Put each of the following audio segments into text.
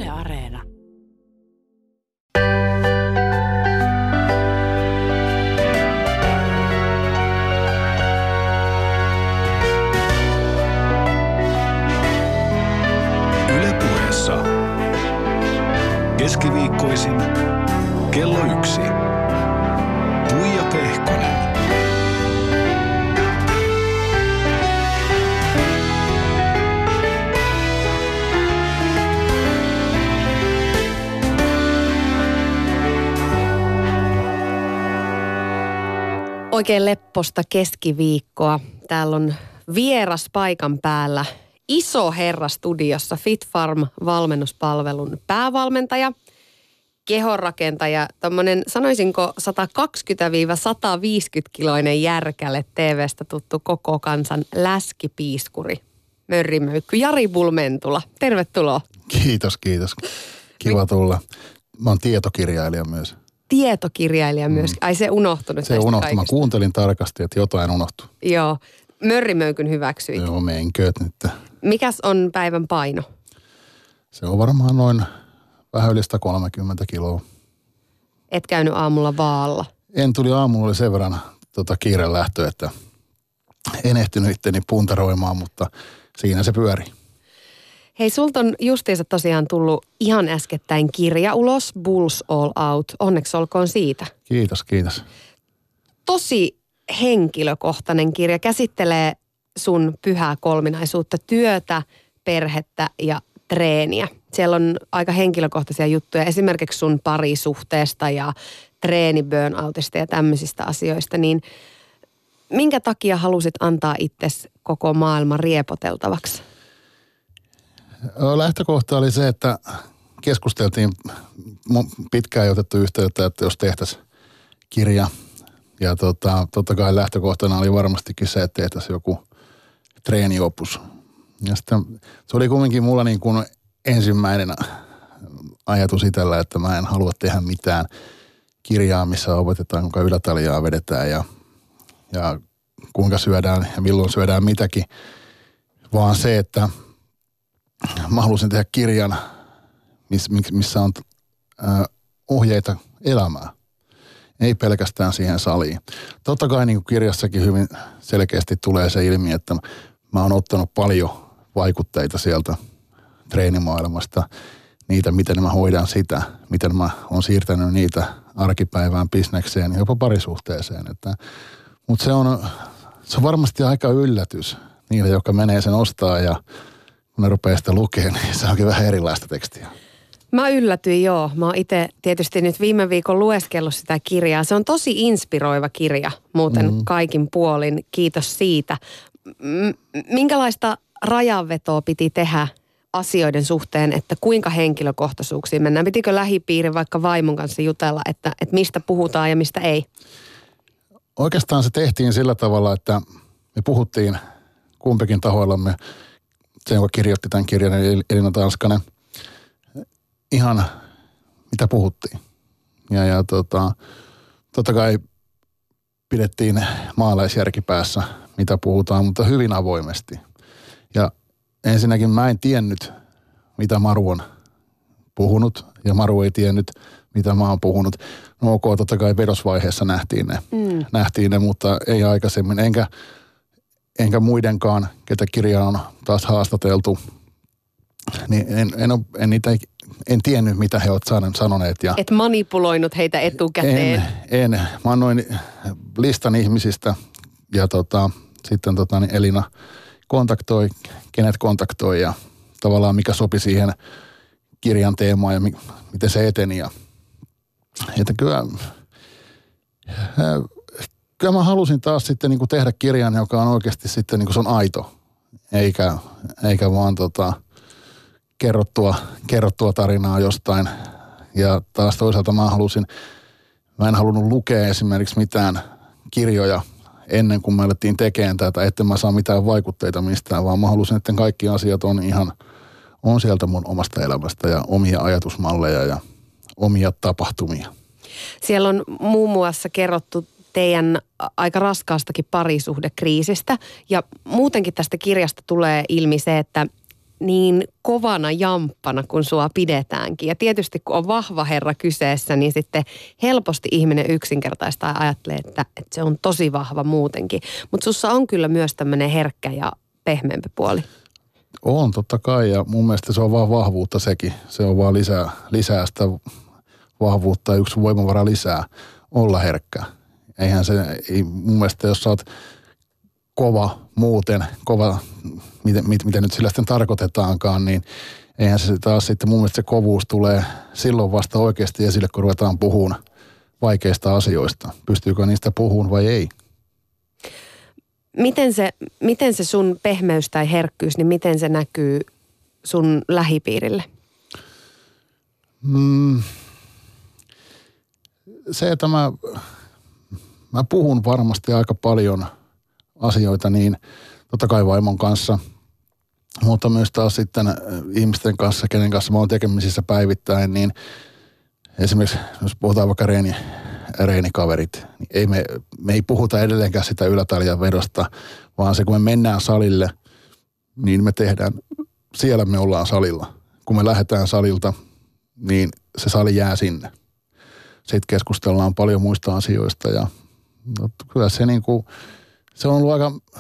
Yle Areena. Yle Puheessa. Keskiviikkoisin kello 1. Tuija Pehkonen. Oikein lepposta keskiviikkoa. Täällä on vieras paikan päällä. Iso herra studiossa, Fit Farm valmennuspalvelun päävalmentaja, kehonrakentaja, tommonen sanoisinko 120-150-kiloinen järkäle TV:stä tuttu koko kansan läskipiiskuri, mörrimöykky Jari Bulmentula. Tervetuloa. Kiitos. Kiva tulla. Mä oon tietokirjailija myös. Tietokirjailija myös. Ai se unohtunut. Se unohtui. Mä kuuntelin tarkasti, että jotain unohtui. Joo. Mörrimöykyn hyväksyit. Joo, meinkööt nyt. Mikäs on päivän paino? Se on varmaan noin vähän yli 130 kiloa. Et käynyt aamulla vaalla? En tuli aamulla, oli sen verran kiire lähtö, että en ehtinyt itteni puntaroimaan, mutta siinä se pyöri. Hei, sulta on justiinsa tosiaan tullut ihan äskettäin kirja ulos, Bulls All Out. Onneksi olkoon siitä. Kiitos. Tosi henkilökohtainen kirja, käsittelee sun pyhää kolminaisuutta, työtä, perhettä ja treeniä. Siellä on aika henkilökohtaisia juttuja, esimerkiksi sun parisuhteesta ja treeni-burnoutista ja tämmöisistä asioista. Niin minkä takia halusit antaa itsesi koko maailman riepoteltavaksi? Lähtökohta oli se, että keskusteltiin, pitkään ei otettu yhteyttä, että jos tehtäisiin kirja. Ja totta kai lähtökohtana oli varmastikin se, että tehtäisiin joku treeniopus. Ja sitten se oli kuitenkin mulla niin kuin ensimmäinen ajatus itsellä, että mä en halua tehdä mitään kirjaa, missä opetetaan, kuinka ylätaljaa vedetään ja kuinka syödään ja milloin syödään mitäkin. Vaan se, että mä halusin tehdä kirjan, missä on ohjeita elämään. Ei pelkästään siihen saliin. Totta kai niin kuin kirjassakin hyvin selkeästi tulee se ilmi, että mä oon ottanut paljon vaikutteita sieltä treenimaailmasta. Niitä, miten mä hoidan sitä, miten mä oon siirtänyt niitä arkipäivään, bisnekseen, jopa parisuhteeseen. Mutta se on varmasti aika yllätys niille, jotka menee sen ostaa ja kun ne rupeaa sitä lukemaan, niin se onkin vähän erilaista tekstiä. Mä yllätyin, joo. Mä oon itse tietysti nyt viime viikon lueskellut sitä kirjaa. Se on tosi inspiroiva kirja muuten kaikin puolin. Kiitos siitä. Minkälaista rajanvetoa piti tehdä asioiden suhteen, että kuinka henkilökohtaisuuksiin mennään? Pitikö lähipiirin vaikka vaimon kanssa jutella, että mistä puhutaan ja mistä ei? Oikeastaan se tehtiin sillä tavalla, että me puhuttiin kumpikin tahoillamme, se joka kirjoitti tämän kirjan, Elina Tanskanen, ihan mitä puhuttiin. Ja totta kai pidettiin maalaisjärki päässä, mitä puhutaan, mutta hyvin avoimesti. Ja ensinnäkin mä en tiennyt, mitä Maru on puhunut, ja Maru ei tiennyt, mitä mä oon puhunut. No ok, totta kai vedosvaiheessa nähtiin ne, mutta ei aikaisemmin, enkä muidenkaan, ketä kirjaa on taas haastateltu, niin en tiennyt, mitä he ovat sanoneet. Et manipuloinut heitä etukäteen? En. Mä annoin listan ihmisistä ja sitten Elina kontaktoi, kenet kontaktoi ja tavallaan mikä sopi siihen kirjan teemaan ja miten se eteni. Että kyllä mä halusin taas sitten niin kuin tehdä kirjan, joka on oikeasti sitten niin kuin se on aito, eikä vaan kerrottua tarinaa jostain. Ja taas toisaalta mä en halunnut lukea esimerkiksi mitään kirjoja ennen kuin me alettiin tekemään tätä, että mä saa mitään vaikutteita mistään, vaan mä halusin, että kaikki asiat on sieltä mun omasta elämästä ja omia ajatusmalleja ja omia tapahtumia. Siellä on muun muassa kerrottu teidän aika raskaastakin parisuhdekriisistä ja muutenkin tästä kirjasta tulee ilmi se, että niin kovana jamppana, kun sua pidetäänkin. Ja tietysti kun on vahva herra kyseessä, niin sitten helposti ihminen yksinkertaistaa ja ajattelee, että se on tosi vahva muutenkin. Mutta sussa on kyllä myös tämmöinen herkkä ja pehmeämpi puoli. On totta kai, ja mun mielestä se on vaan vahvuutta sekin. Se on vaan lisää sitä vahvuutta ja yksi voimavara lisää olla herkkä. Mun mielestä jos sä oot kova muuten, miten nyt sillä sitten tarkoitetaankaan, niin eihän se taas sitten mun mielestä se kovuus tulee silloin vasta oikeasti esille, kun ruvetaan puhumaan vaikeista asioista. Pystyykö niistä puhumaan vai ei? Miten se sun pehmeys tai herkkyys, niin miten se näkyy sun lähipiirille? Se, että mä puhun varmasti aika paljon asioita niin totta kai vaimon kanssa, mutta myös taas sitten ihmisten kanssa, kenen kanssa mä oon tekemisissä päivittäin, niin esimerkiksi jos puhutaan vaikka reenikaverit, niin me ei puhuta edelleenkään sitä ylätaljan vedosta, vaan se kun me mennään salille, niin me tehdään, siellä me ollaan salilla. Kun me lähdetään salilta, niin se sali jää sinne. Sitten keskustellaan paljon muista asioista ja kyllä se niinku, se on ollut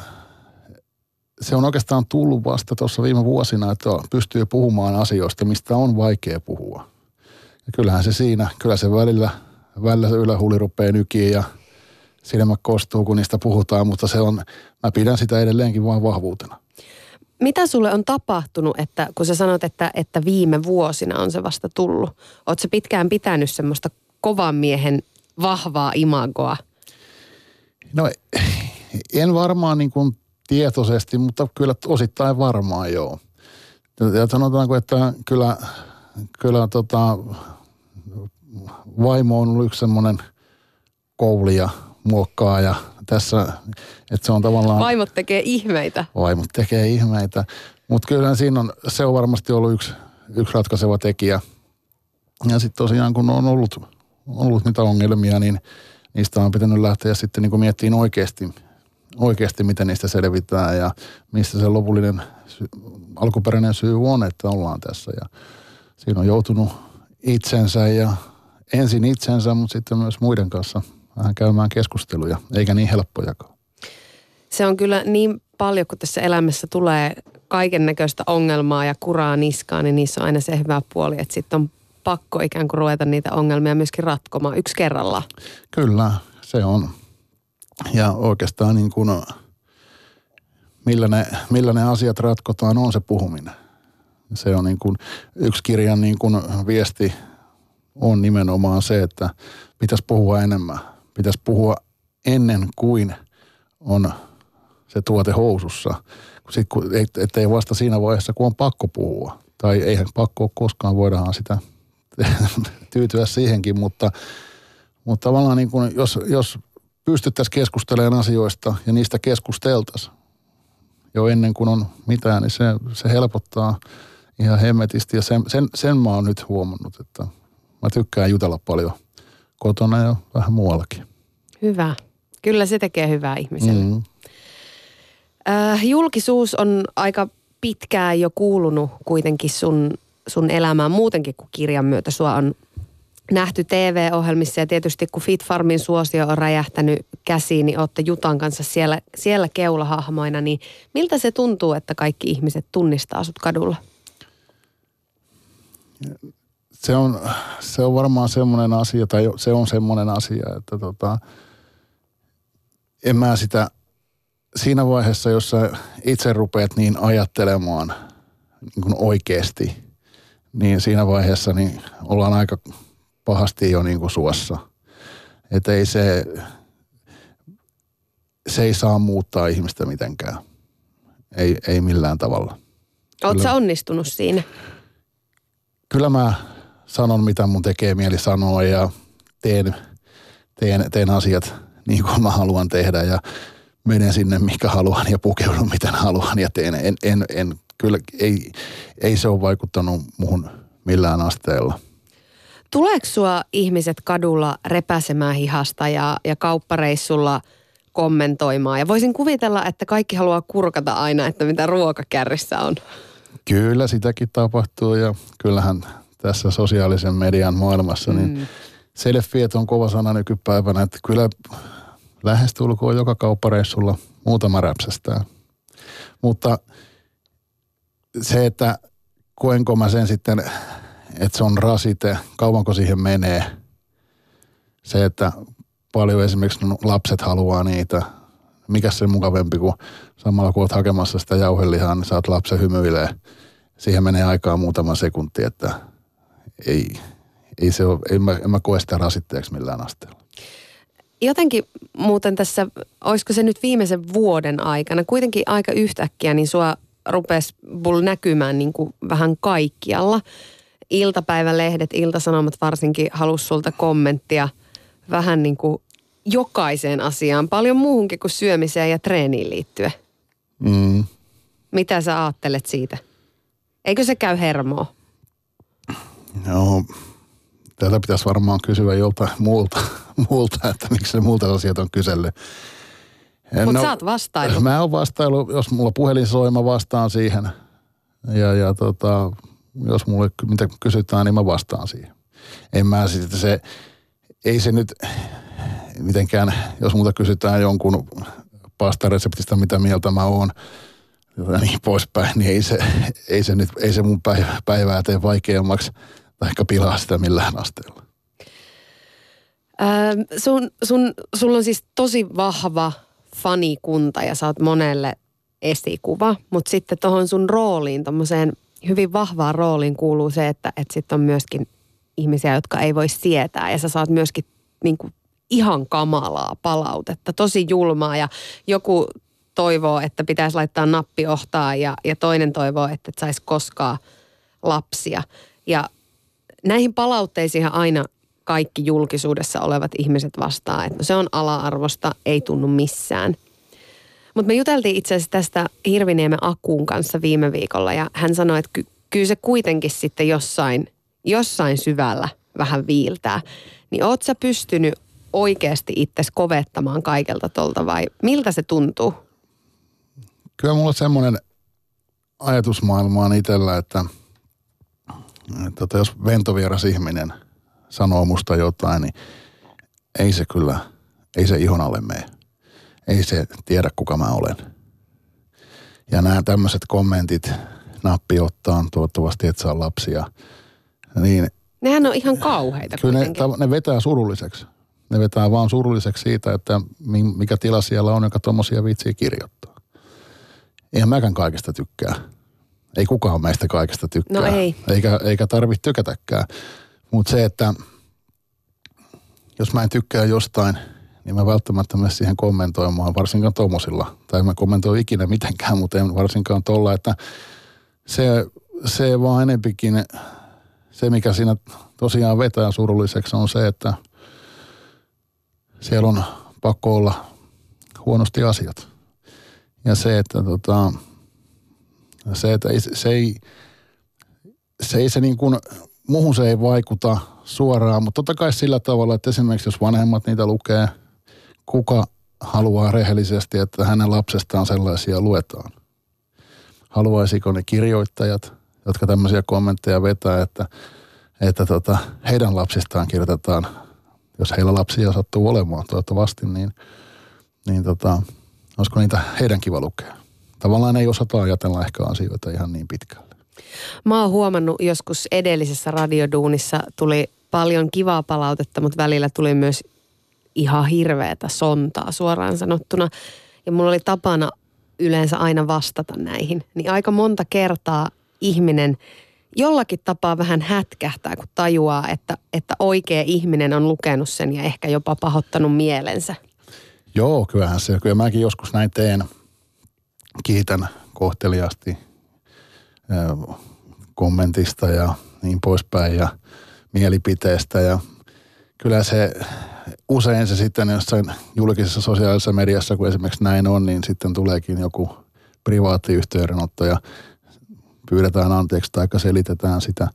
se on oikeastaan tullut vasta tuossa viime vuosina, että pystyy puhumaan asioista, mistä on vaikea puhua. Ja kyllähän se siinä, kyllä se välillä se ylähuuli rupeaa nykiin ja silmät kostuu, kun niistä puhutaan, mutta mä pidän sitä edelleenkin vain vahvuutena. Mitä sulle on tapahtunut, että kun sä sanot, että viime vuosina on se vasta tullut? Ootko sä pitkään pitänyt semmoista kovan miehen vahvaa imagoa? No en varmaan niin kuin tietoisesti, mutta kyllä osittain varmaan joo. Ja sanotaanko, että kyllä vaimo on ollut yksi semmoinen koulija, muokkaaja tässä, että se on tavallaan... Vaimot tekee ihmeitä. Vaimot tekee ihmeitä, mutta kyllä se on varmasti ollut yksi ratkaiseva tekijä. Ja sitten tosiaan, kun on ollut niitä ongelmia, niin niistä on pitänyt lähteä sitten niin kuin miettimään oikeasti, miten niistä selvitään ja mistä se lopullinen alkuperäinen syy on, että ollaan tässä. Ja siinä on joutunut ensin itsensä, mutta sitten myös muiden kanssa vähän käymään keskusteluja, eikä niin helppojakaan. Se on kyllä niin paljon, kun tässä elämässä tulee kaiken näköistä ongelmaa ja kuraa niskaan, niin niissä on aina se hyvä puoli, että sitten on pakko ikään kuin ruveta niitä ongelmia myöskin ratkomaan yksi kerrallaan. Kyllä, se on. Ja oikeastaan niin kuin, millä ne asiat ratkotaan, on se puhuminen. Se on niin kuin, yksi kirjan niin kuin viesti on nimenomaan se, että pitäisi puhua enemmän. Pitäisi puhua ennen kuin on se tuote housussa. Ettei vasta siinä vaiheessa, kun on pakko puhua. Tai eihän pakko ole koskaan, voidaan sitä tyytyä siihenkin, mutta tavallaan niin kuin, jos pystyttäisiin keskustelemaan asioista ja niistä keskusteltaisiin jo ennen kuin on mitään, niin se helpottaa ihan hemmetisti. Ja sen mä oon nyt huomannut, että mä tykkään jutella paljon kotona ja vähän muuallakin. Hyvä. Kyllä se tekee hyvää ihmiselle. Mm. Julkisuus on aika pitkään jo kuulunut kuitenkin sun elämään muutenkin kuin kirjan myötä. Sua on nähty TV-ohjelmissa ja tietysti kun Fit Farmin suosio on räjähtänyt käsiin, niin ootte Jutan kanssa siellä keulahahmoina. Niin miltä se tuntuu, että kaikki ihmiset tunnistaa sut kadulla? Se on varmaan semmoinen asia, tai se on semmoinen asia, että en mä sitä siinä vaiheessa, jos sä itse rupeat niin ajattelemaan niin kuin oikeasti, niin siinä vaiheessa niin ollaan aika pahasti jo niin kuin suossa. Että se ei saa muuttaa ihmistä mitenkään. Ei millään tavalla. Ootko sä onnistunut siinä? Kyllä mä sanon, mitä mun tekee mieli sanoa ja teen asiat niin kuin mä haluan tehdä ja menen sinne, mikä haluan ja pukeudun, miten haluan ja teen. Kyllä ei se ole vaikuttanut muhun millään asteella. Tuleeko sua ihmiset kadulla repäsemään hihasta ja kauppareissulla kommentoimaan? Ja voisin kuvitella, että kaikki haluaa kurkata aina, että mitä ruokakärrissä on. Kyllä sitäkin tapahtuu ja kyllähän tässä sosiaalisen median maailmassa niin selfieet on kova sana nykypäivänä, että kyllä lähestulkoon joka kauppareissulla muutama räpsästää. Mutta se, että koenko mä sen sitten, että se on rasite, kauanko siihen menee. Se, että paljon esimerkiksi lapset haluaa niitä. Mikä se mukavempi, kun samalla kun oot hakemassa sitä jauhelihaa, niin saat lapsen hymyilee. Siihen menee aikaa muutama sekunti, että ei se ole, en mä koe sitä rasitteeksi millään asteella. Jotenkin muuten tässä, olisiko se nyt viimeisen vuoden aikana, kuitenkin aika yhtäkkiä, niin sua rupesi näkymään niin kuin vähän kaikkialla. Iltapäivälehdet, Ilta-Sanomat varsinkin halusi sulta kommenttia vähän niin kuin jokaiseen asiaan, paljon muuhunkin kuin syömiseen ja treeniin liittyen. Mitä sä ajattelet siitä? Eikö se käy hermoa? Joo, tätä pitäisi varmaan kysyä joltain muulta, että miksi ne muulta asiat on kysellyt. Mutta sä oot vastailu. Mä oon vastailu, jos mulla puhelin soi, mä vastaan siihen. Ja jos mulle mitä kysytään, niin mä vastaan siihen. Ei se nyt mitenkään, jos multa kysytään jonkun pastareseptistä, mitä mieltä mä oon, ja niin poispäin, niin ei se mun päivää tee vaikeammaksi tai pilaa sitä millään asteella. Sulla on siis tosi vahva fanikunta ja sä oot monelle esikuva, mutta sitten tohon sun rooliin, tommoseen hyvin vahvaan rooliin kuuluu se, että sit on myöskin ihmisiä, jotka ei voi sietää ja sä saat myöskin niinku ihan kamalaa palautetta, tosi julmaa ja joku toivoo, että pitäisi laittaa nappiohtaan ja toinen toivoo, että et saisi koskaan lapsia. Ja näihin palautteisiin aina kaikki julkisuudessa olevat ihmiset vastaa, että no se on ala-arvosta, ei tunnu missään. Mutta me juteltiin itse asiassa tästä Hirviniemen Akuun kanssa viime viikolla ja hän sanoi, että kyllä se kuitenkin sitten jossain syvällä vähän viiltää. Niin oot sä pystynyt oikeasti itsesi kovettamaan kaikelta tolta vai miltä se tuntuu? Kyllä mulla on semmoinen ajatusmaailma on itsellä, että jos ventovieras ihminen sanoo musta jotain, niin ei se ihon alle mene. Ei se tiedä, kuka mä olen. Ja nämä tämmöiset kommentit, nappi ottaa, toivottavasti et saa lapsia, niin nehän on ihan kauheita kyllä ne vetää surulliseksi. Ne vetää vaan surulliseksi siitä, että mikä tila siellä on, joka tommosia viitsii kirjoittaa. Eihän mäkään kaikesta tykkää. Ei kukaan meistä kaikesta tykkää. No ei. Eikä tarvitse tykätäkään. Mutta se, että jos mä en tykkää jostain, niin mä välttämättä mene siihen kommentoimaan, varsinkaan tommosilla. Tai mä kommentoin ikinä mitenkään, mutta en varsinkaan tolla, että se vaan enempikin, se mikä siinä tosiaan vetää surulliseksi on se, että siellä on pakko olla huonosti asiat. Ja se, että se niin kuin, muuhun se ei vaikuta suoraan, mutta totta kai sillä tavalla, että esimerkiksi jos vanhemmat niitä lukee, kuka haluaa rehellisesti, että hänen lapsestaan sellaisia luetaan. Haluaisiko ne kirjoittajat, jotka tämmöisiä kommentteja vetää, että heidän lapsistaan kirjoitetaan, jos heillä lapsia sattuu olemaan toivottavasti, niin olisiko niitä heidän kiva lukea. Tavallaan ei osata ajatella ehkä asioita ihan niin pitkälle. Mä oon huomannut joskus edellisessä radioduunissa tuli paljon kivaa palautetta, mutta välillä tuli myös ihan hirveätä sontaa suoraan sanottuna. Ja mulla oli tapana yleensä aina vastata näihin. Niin aika monta kertaa ihminen jollakin tapaa vähän hätkähtää, kun tajuaa, että oikea ihminen on lukenut sen ja ehkä jopa pahoittanut mielensä. Joo, kyllähän se. Kyllä mäkin joskus näin teen. Kiitän kohteliaasti kommentista ja niin poispäin ja mielipiteestä. Ja kyllä se usein se sitten jossain julkisessa sosiaalisessa mediassa, kun esimerkiksi näin on, niin sitten tuleekin joku privaatti yhteydenotto ja pyydetään anteeksi tai selitetään sitä.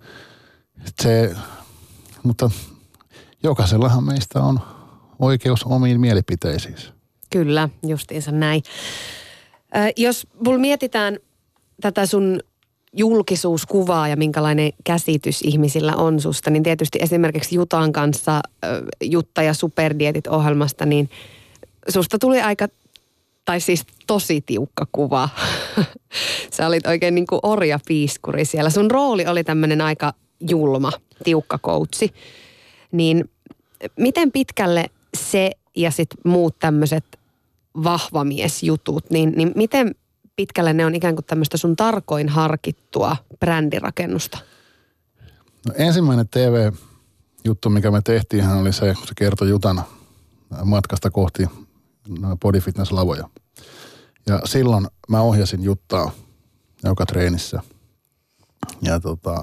Mutta jokaisellahan meistä on oikeus omiin mielipiteisiin. Kyllä, justiinsa näin. Jos mulla mietitään tätä sun julkisuuskuvaa ja minkälainen käsitys ihmisillä on susta, niin tietysti esimerkiksi Jutan kanssa, Jutta ja Superdietit-ohjelmasta, niin susta tuli tai siis tosi tiukka kuva. Sä olit oikein niin kuin orjapiiskuri siellä. Sun rooli oli tämmöinen aika julma, tiukka koutsi. Niin miten pitkälle se ja sitten muut tämmöiset vahvamiesjutut, niin miten pitkälle ne on ikään kuin tämmöistä sun tarkoin harkittua brändirakennusta? No, ensimmäinen TV-juttu, mikä me tehtiin, oli se, kun se kertoi Jutan matkasta kohti body fitness-lavoja. Ja silloin mä ohjasin Juttaa joka treenissä. Ja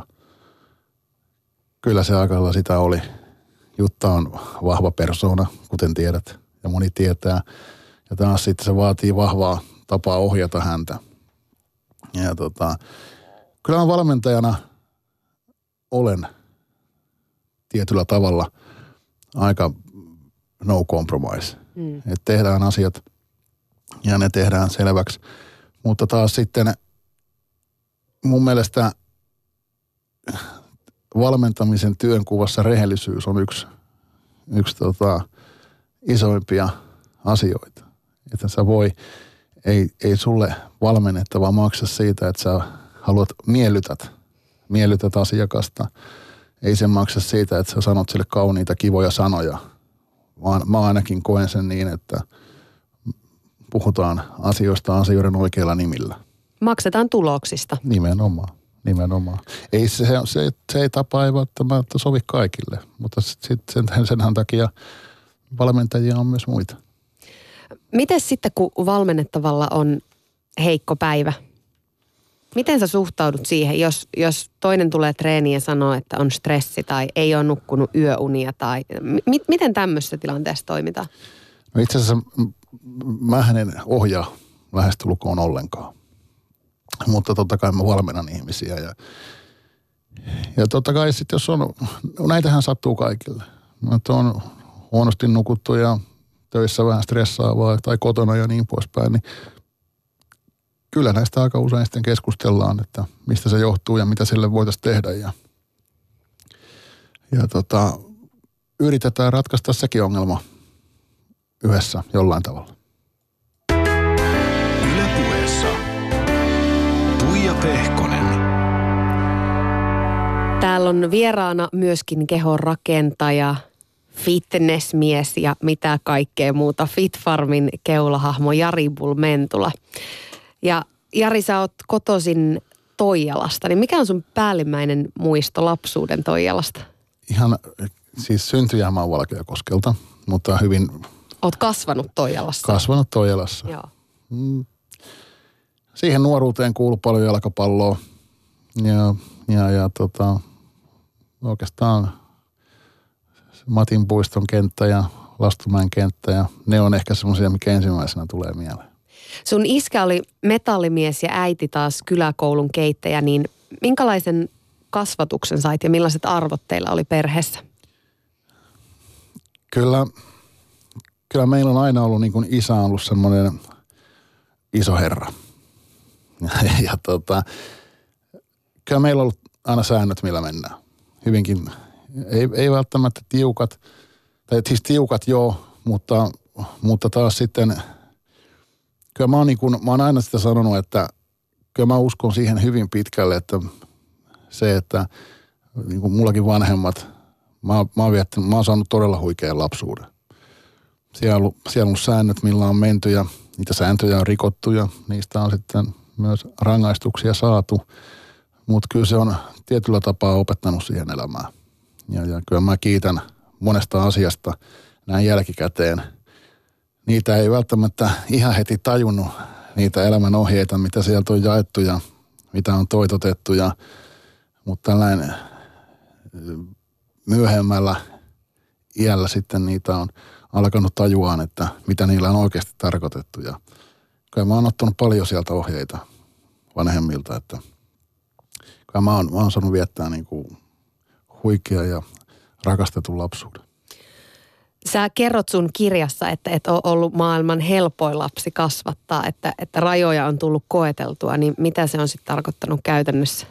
kyllä se aika lailla sitä oli. Jutta on vahva persoona, kuten tiedät, ja moni tietää. Ja taas sitten se vaatii vahvaa tapaa ohjata häntä. Ja kyllä mä valmentajana olen tietyllä tavalla aika no compromise. Että tehdään asiat ja ne tehdään selväksi. Mutta taas sitten mun mielestä valmentamisen työnkuvassa rehellisyys on yksi isoimpia asioita. Että sä ei sulle valmennettavaa maksa siitä, että sä haluat miellytät asiakasta. Ei se maksa siitä, että sä sanot sille kauniita, kivoja sanoja. Vaan mä ainakin koen sen niin, että puhutaan asioiden oikeilla nimillä. Maksetaan tuloksista. Nimenomaan. Ei se ei tapa ei välttämättä sovi kaikille, mutta senhän takia valmentajia on myös muita. Miten sitten, kun valmennettavalla on heikko päivä? Miten sä suhtaudut siihen, jos toinen tulee treeniin ja sanoo, että on stressi tai ei ole nukkunut yöunia tai miten tämmöisessä tilanteessa toimitaan? No itse asiassa mähän en ohjaa lähestulkoon ollenkaan, mutta totta kai mä valmennan ihmisiä ja totta kai sitten jos on, näitähän sattuu kaikille. Että on huonosti nukuttu ja töissä vähän stressaavaa tai kotona ja niin poispäin, niin kyllä näistä aika usein sitten keskustellaan, että mistä se johtuu ja mitä sille voitaisiin tehdä. Ja yritetään ratkaista sekin ongelma yhdessä jollain tavalla. Yle Puheessa Tuija Pehkonen. Täällä on vieraana myöskin kehonrakentaja, fitnessmies ja mitä kaikkea muuta. FitFarmin keulahahmo Jari Bull-Mentula. Ja Jari, sä oot kotoisin Toijalasta, niin mikä on sun päällimmäinen muisto lapsuuden Toijalasta? Ihan siis syntyjä mä oon Valkeakoskelta, mutta hyvin... Oot kasvanut Toijalassa? Kasvanut Toijalassa. Joo. Siihen nuoruuteen kuului paljon jalkapalloa ja oikeastaan Matin puiston kenttä ja Lastumäen kenttä ja ne on ehkä semmoisia, mikä ensimmäisenä tulee mieleen. Sun iskä oli metallimies ja äiti taas kyläkoulun keittäjä, niin minkälaisen kasvatuksen sait ja millaiset arvot teillä oli perheessä? Kyllä meillä on aina ollut, niin kuin isä on ollut semmoinen iso herra. Ja kyllä meillä on ollut aina säännöt, millä mennään. Hyvinkin, ei välttämättä tiukat, tai siis tiukat joo, mutta taas sitten... Kyllä mä oon aina sitä sanonut, että kyllä mä uskon siihen hyvin pitkälle, että se, että niin kuin mullakin vanhemmat, mä oon saanut todella huikean lapsuuden. Siellä on ollut säännöt, millä on menty ja niitä sääntöjä on rikottu ja niistä on sitten myös rangaistuksia saatu. Mutta kyllä se on tietyllä tapaa opettanut siihen elämään. Ja kyllä mä kiitän monesta asiasta näin jälkikäteen. Niitä ei välttämättä ihan heti tajunnut, niitä elämän ohjeita, mitä sieltä on jaettu ja mitä on toitotettu. Mutta tällainen myöhemmällä iällä sitten niitä on alkanut tajuaan, että mitä niillä on oikeasti tarkoitettu. Ja kyllä mä oon ottanut paljon sieltä ohjeita vanhemmilta, että kyllä mä oon saanut viettää niin kuin huikea ja rakastetun lapsuuden. Sä kerrot sun kirjassa, että et ole ollut maailman helpoin lapsi kasvattaa, että rajoja on tullut koeteltua, niin mitä se on sitten tarkoittanut käytännössä?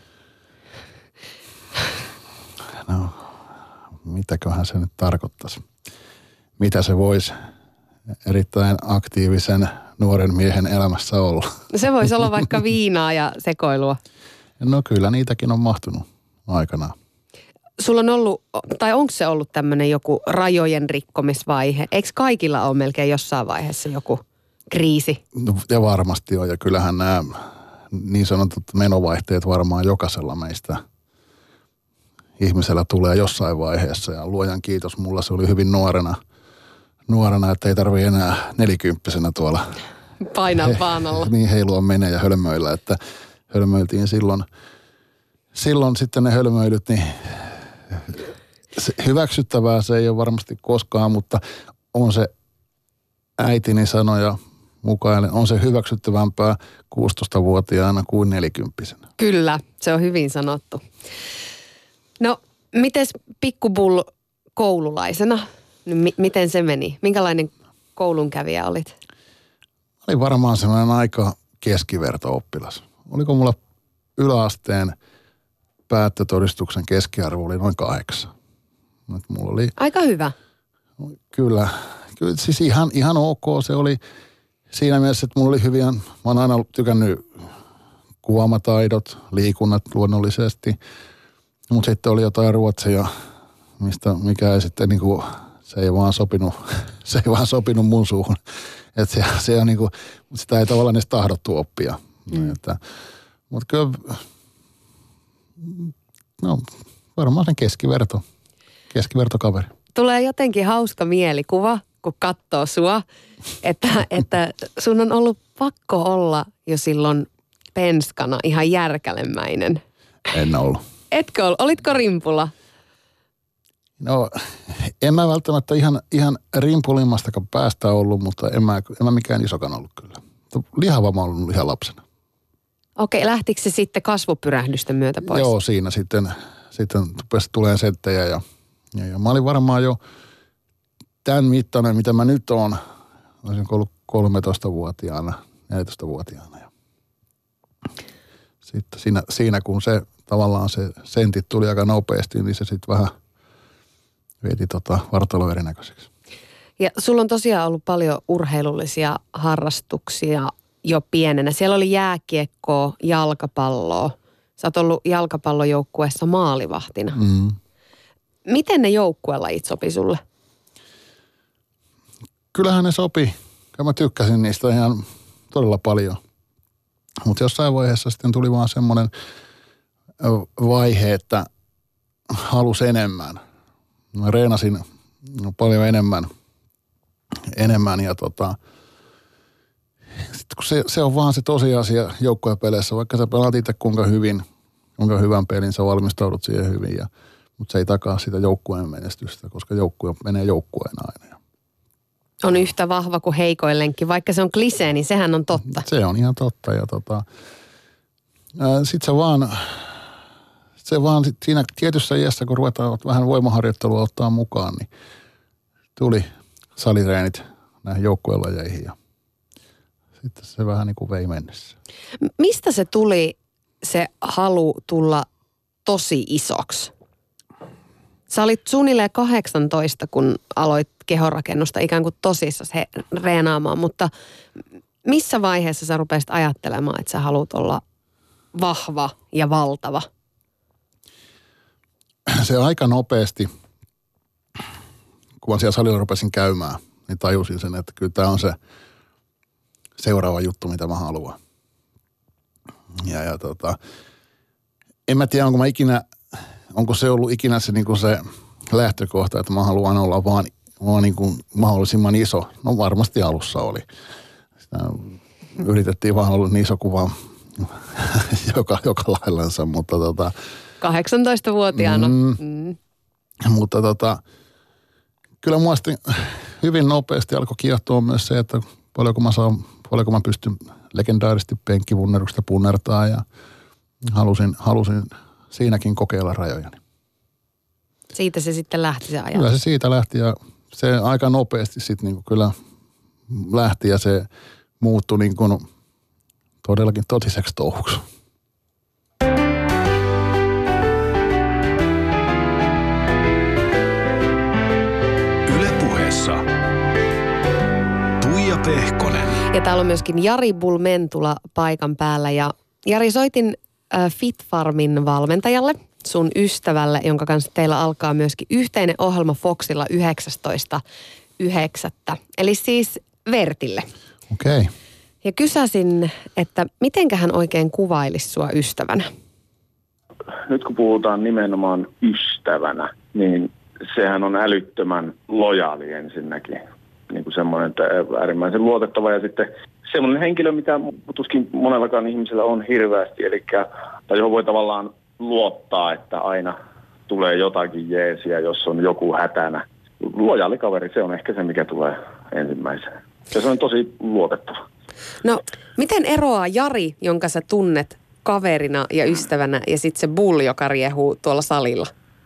No, mitäköhän se nyt tarkoittaisi? Mitä se voisi erittäin aktiivisen nuoren miehen elämässä olla? Se voisi olla vaikka viinaa ja sekoilua. No kyllä niitäkin on mahtunut aikanaan. Sulla on ollut, tai onko se ollut tämmöinen joku rajojen rikkomisvaihe? Eikö kaikilla ole melkein jossain vaiheessa joku kriisi? No, ja varmasti on, ja kyllähän nämä niin sanotut menovaihteet varmaan jokaisella meistä ihmisellä tulee jossain vaiheessa. Ja luojan kiitos, mulla se oli hyvin nuorena, että ei tarvitse enää 40-vuotiaana tuolla Painaa paanalla. Niin heilua menee ja hölmöillä, että hölmöiltiin silloin sitten ne hölmöilyt, niin hyväksyttävää se ei ole varmasti koskaan, mutta on se äitini sanoja mukainen, on se hyväksyttävämpää 16-vuotiaana kuin 40-vuotiaana. Kyllä, se on hyvin sanottu. No, mites pikkubull koululaisena? Miten se meni? Minkälainen koulunkävijä olit? Oli varmaan sellainen aika keskiverto-oppilas. Oliko mulla yläasteen päättötodistuksen keskiarvo oli noin 8. Mulla oli, aika hyvä. Kyllä siis ihan ok. Se oli siinä mielessä, että mulla oli hyviä, mä oon aina tykännyt kuvaamataidot, liikunnat luonnollisesti. Mutta sitten oli jotain ruotsia, mikä ei sitten niinku, se ei vaan sopinut mun suuhun. Että se on niinku, sitä ei tavallaan edes tahdottu oppia. Mutta kyllä, no varmaan sen keskivertokaveri. Tulee jotenkin hauska mielikuva, kun katsoo sua, että sun on ollut pakko olla jo silloin penskana ihan järkälemäinen. En ollut. Etkö ollut? Olitko rimpulla? No, en mä välttämättä ihan rimpulimmastakaan päästä ollut, mutta en mä mikään isokan ollut kyllä. Lihava mä ollut ihan lapsena. Okei, lähtikö se sitten kasvupyrähdysten myötä pois? Joo, siinä sitten rupesi tulemaan settejä ja mä olin varmaan jo tämän mittainen, mitä mä nyt oon. Olisin ollut 13-vuotiaana, 14-vuotiaana. Ja sitten siinä kun se tavallaan se sentit tuli aika nopeasti, niin se sitten vähän veti vartalo erinäköiseksi. Ja sulla on tosiaan ollut paljon urheilullisia harrastuksia jo pienenä. Siellä oli jääkiekkoa, jalkapalloa. Sä oot ollut jalkapallojoukkueessa maalivahtina. Mm. Miten ne joukkuelajit sopi sulle? Kyllähän ne sopi. Kyllä mä tykkäsin niistä ihan todella paljon. Mutta jossain vaiheessa sitten tuli vaan semmoinen vaihe, että halusi enemmän. Mä reenasin paljon enemmän ja sitten kun se on vaan se tosiasia joukkuepeleissä, vaikka sä pelaat itse kuinka hyvän pelin, sä valmistaudut siihen hyvin, mutta se ei takaa sitä joukkueen menestystä, koska joukkue menee joukkueen aina. On yhtä vahva kuin heikoillenkin, vaikka se on klisee, niin sehän on totta. Se on ihan totta ja sitten se vaan siinä tietyssä iässä, kun ruvetaan vähän voimaharjoittelua ottaa mukaan, niin tuli salitreenit näihin joukkuelajeihin ja sitten se vähän niin kuin vei mennessä. Mistä se tuli se halu tulla tosi isoksi? Sä olit suunnilleen 18, kun aloit kehonrakennusta ikään kuin tosissaan reenaamaan, mutta missä vaiheessa sä rupesit ajattelemaan, että sä haluat olla vahva ja valtava? Se aika nopeasti, kun mä siellä salilla rupesin käymään, niin tajusin sen, että kyllä tämä on se seuraava juttu, mitä mä haluan. En mä tiedä, onko se ollut ikinä se, niin kuin se lähtökohta, että mä haluan olla vaan niin kuin mahdollisimman iso. No varmasti alussa oli. Sitä yritettiin vaan olla niin iso kuin joka laillansa, mutta 18-vuotiaana. Mutta kyllä mua sitten hyvin nopeasti alkoi kiehtoa myös se, että paljonko mä pystyn legendaarisesti penkkivunnerusta punnertaa ja halusin siinäkin kokeilla rajojani. Siitä se sitten lähti se ajatus. Kyllä se siitä lähti ja se aika nopeasti sitten niin kuin kyllä lähti ja se muuttui niin kuin todellakin totiseksi touhuksi. Yle Puheessa Tuija Pehkonen. Ja täällä on myöskin Jari Bulmentula paikan päällä. Ja Jari, soitin Fit Farmin valmentajalle, sun ystävälle, jonka kanssa teillä alkaa myöskin yhteinen ohjelma Foxilla 19.9. Eli siis Vertille. Okei. Ja kysäsin, että mitenkä hän oikein kuvailisi sua ystävänä? Nyt kun puhutaan nimenomaan ystävänä, niin sehän on älyttömän lojaali ensinnäkin. Niin kuin semmoinen, että äärimmäisen luotettava ja sitten semmoinen henkilö, mitä tuskin monellakaan ihmisellä on hirveästi, eli johon voi tavallaan luottaa, että aina tulee jotakin jeesiä, jos on joku hätänä. Lojaali kaveri, se on ehkä se, mikä tulee ensimmäisenä. Ja se on tosi luotettava. No, miten eroaa Jari, jonka sä tunnet kaverina ja ystävänä, ja sitten se Bull, joka riehuu tuolla salilla?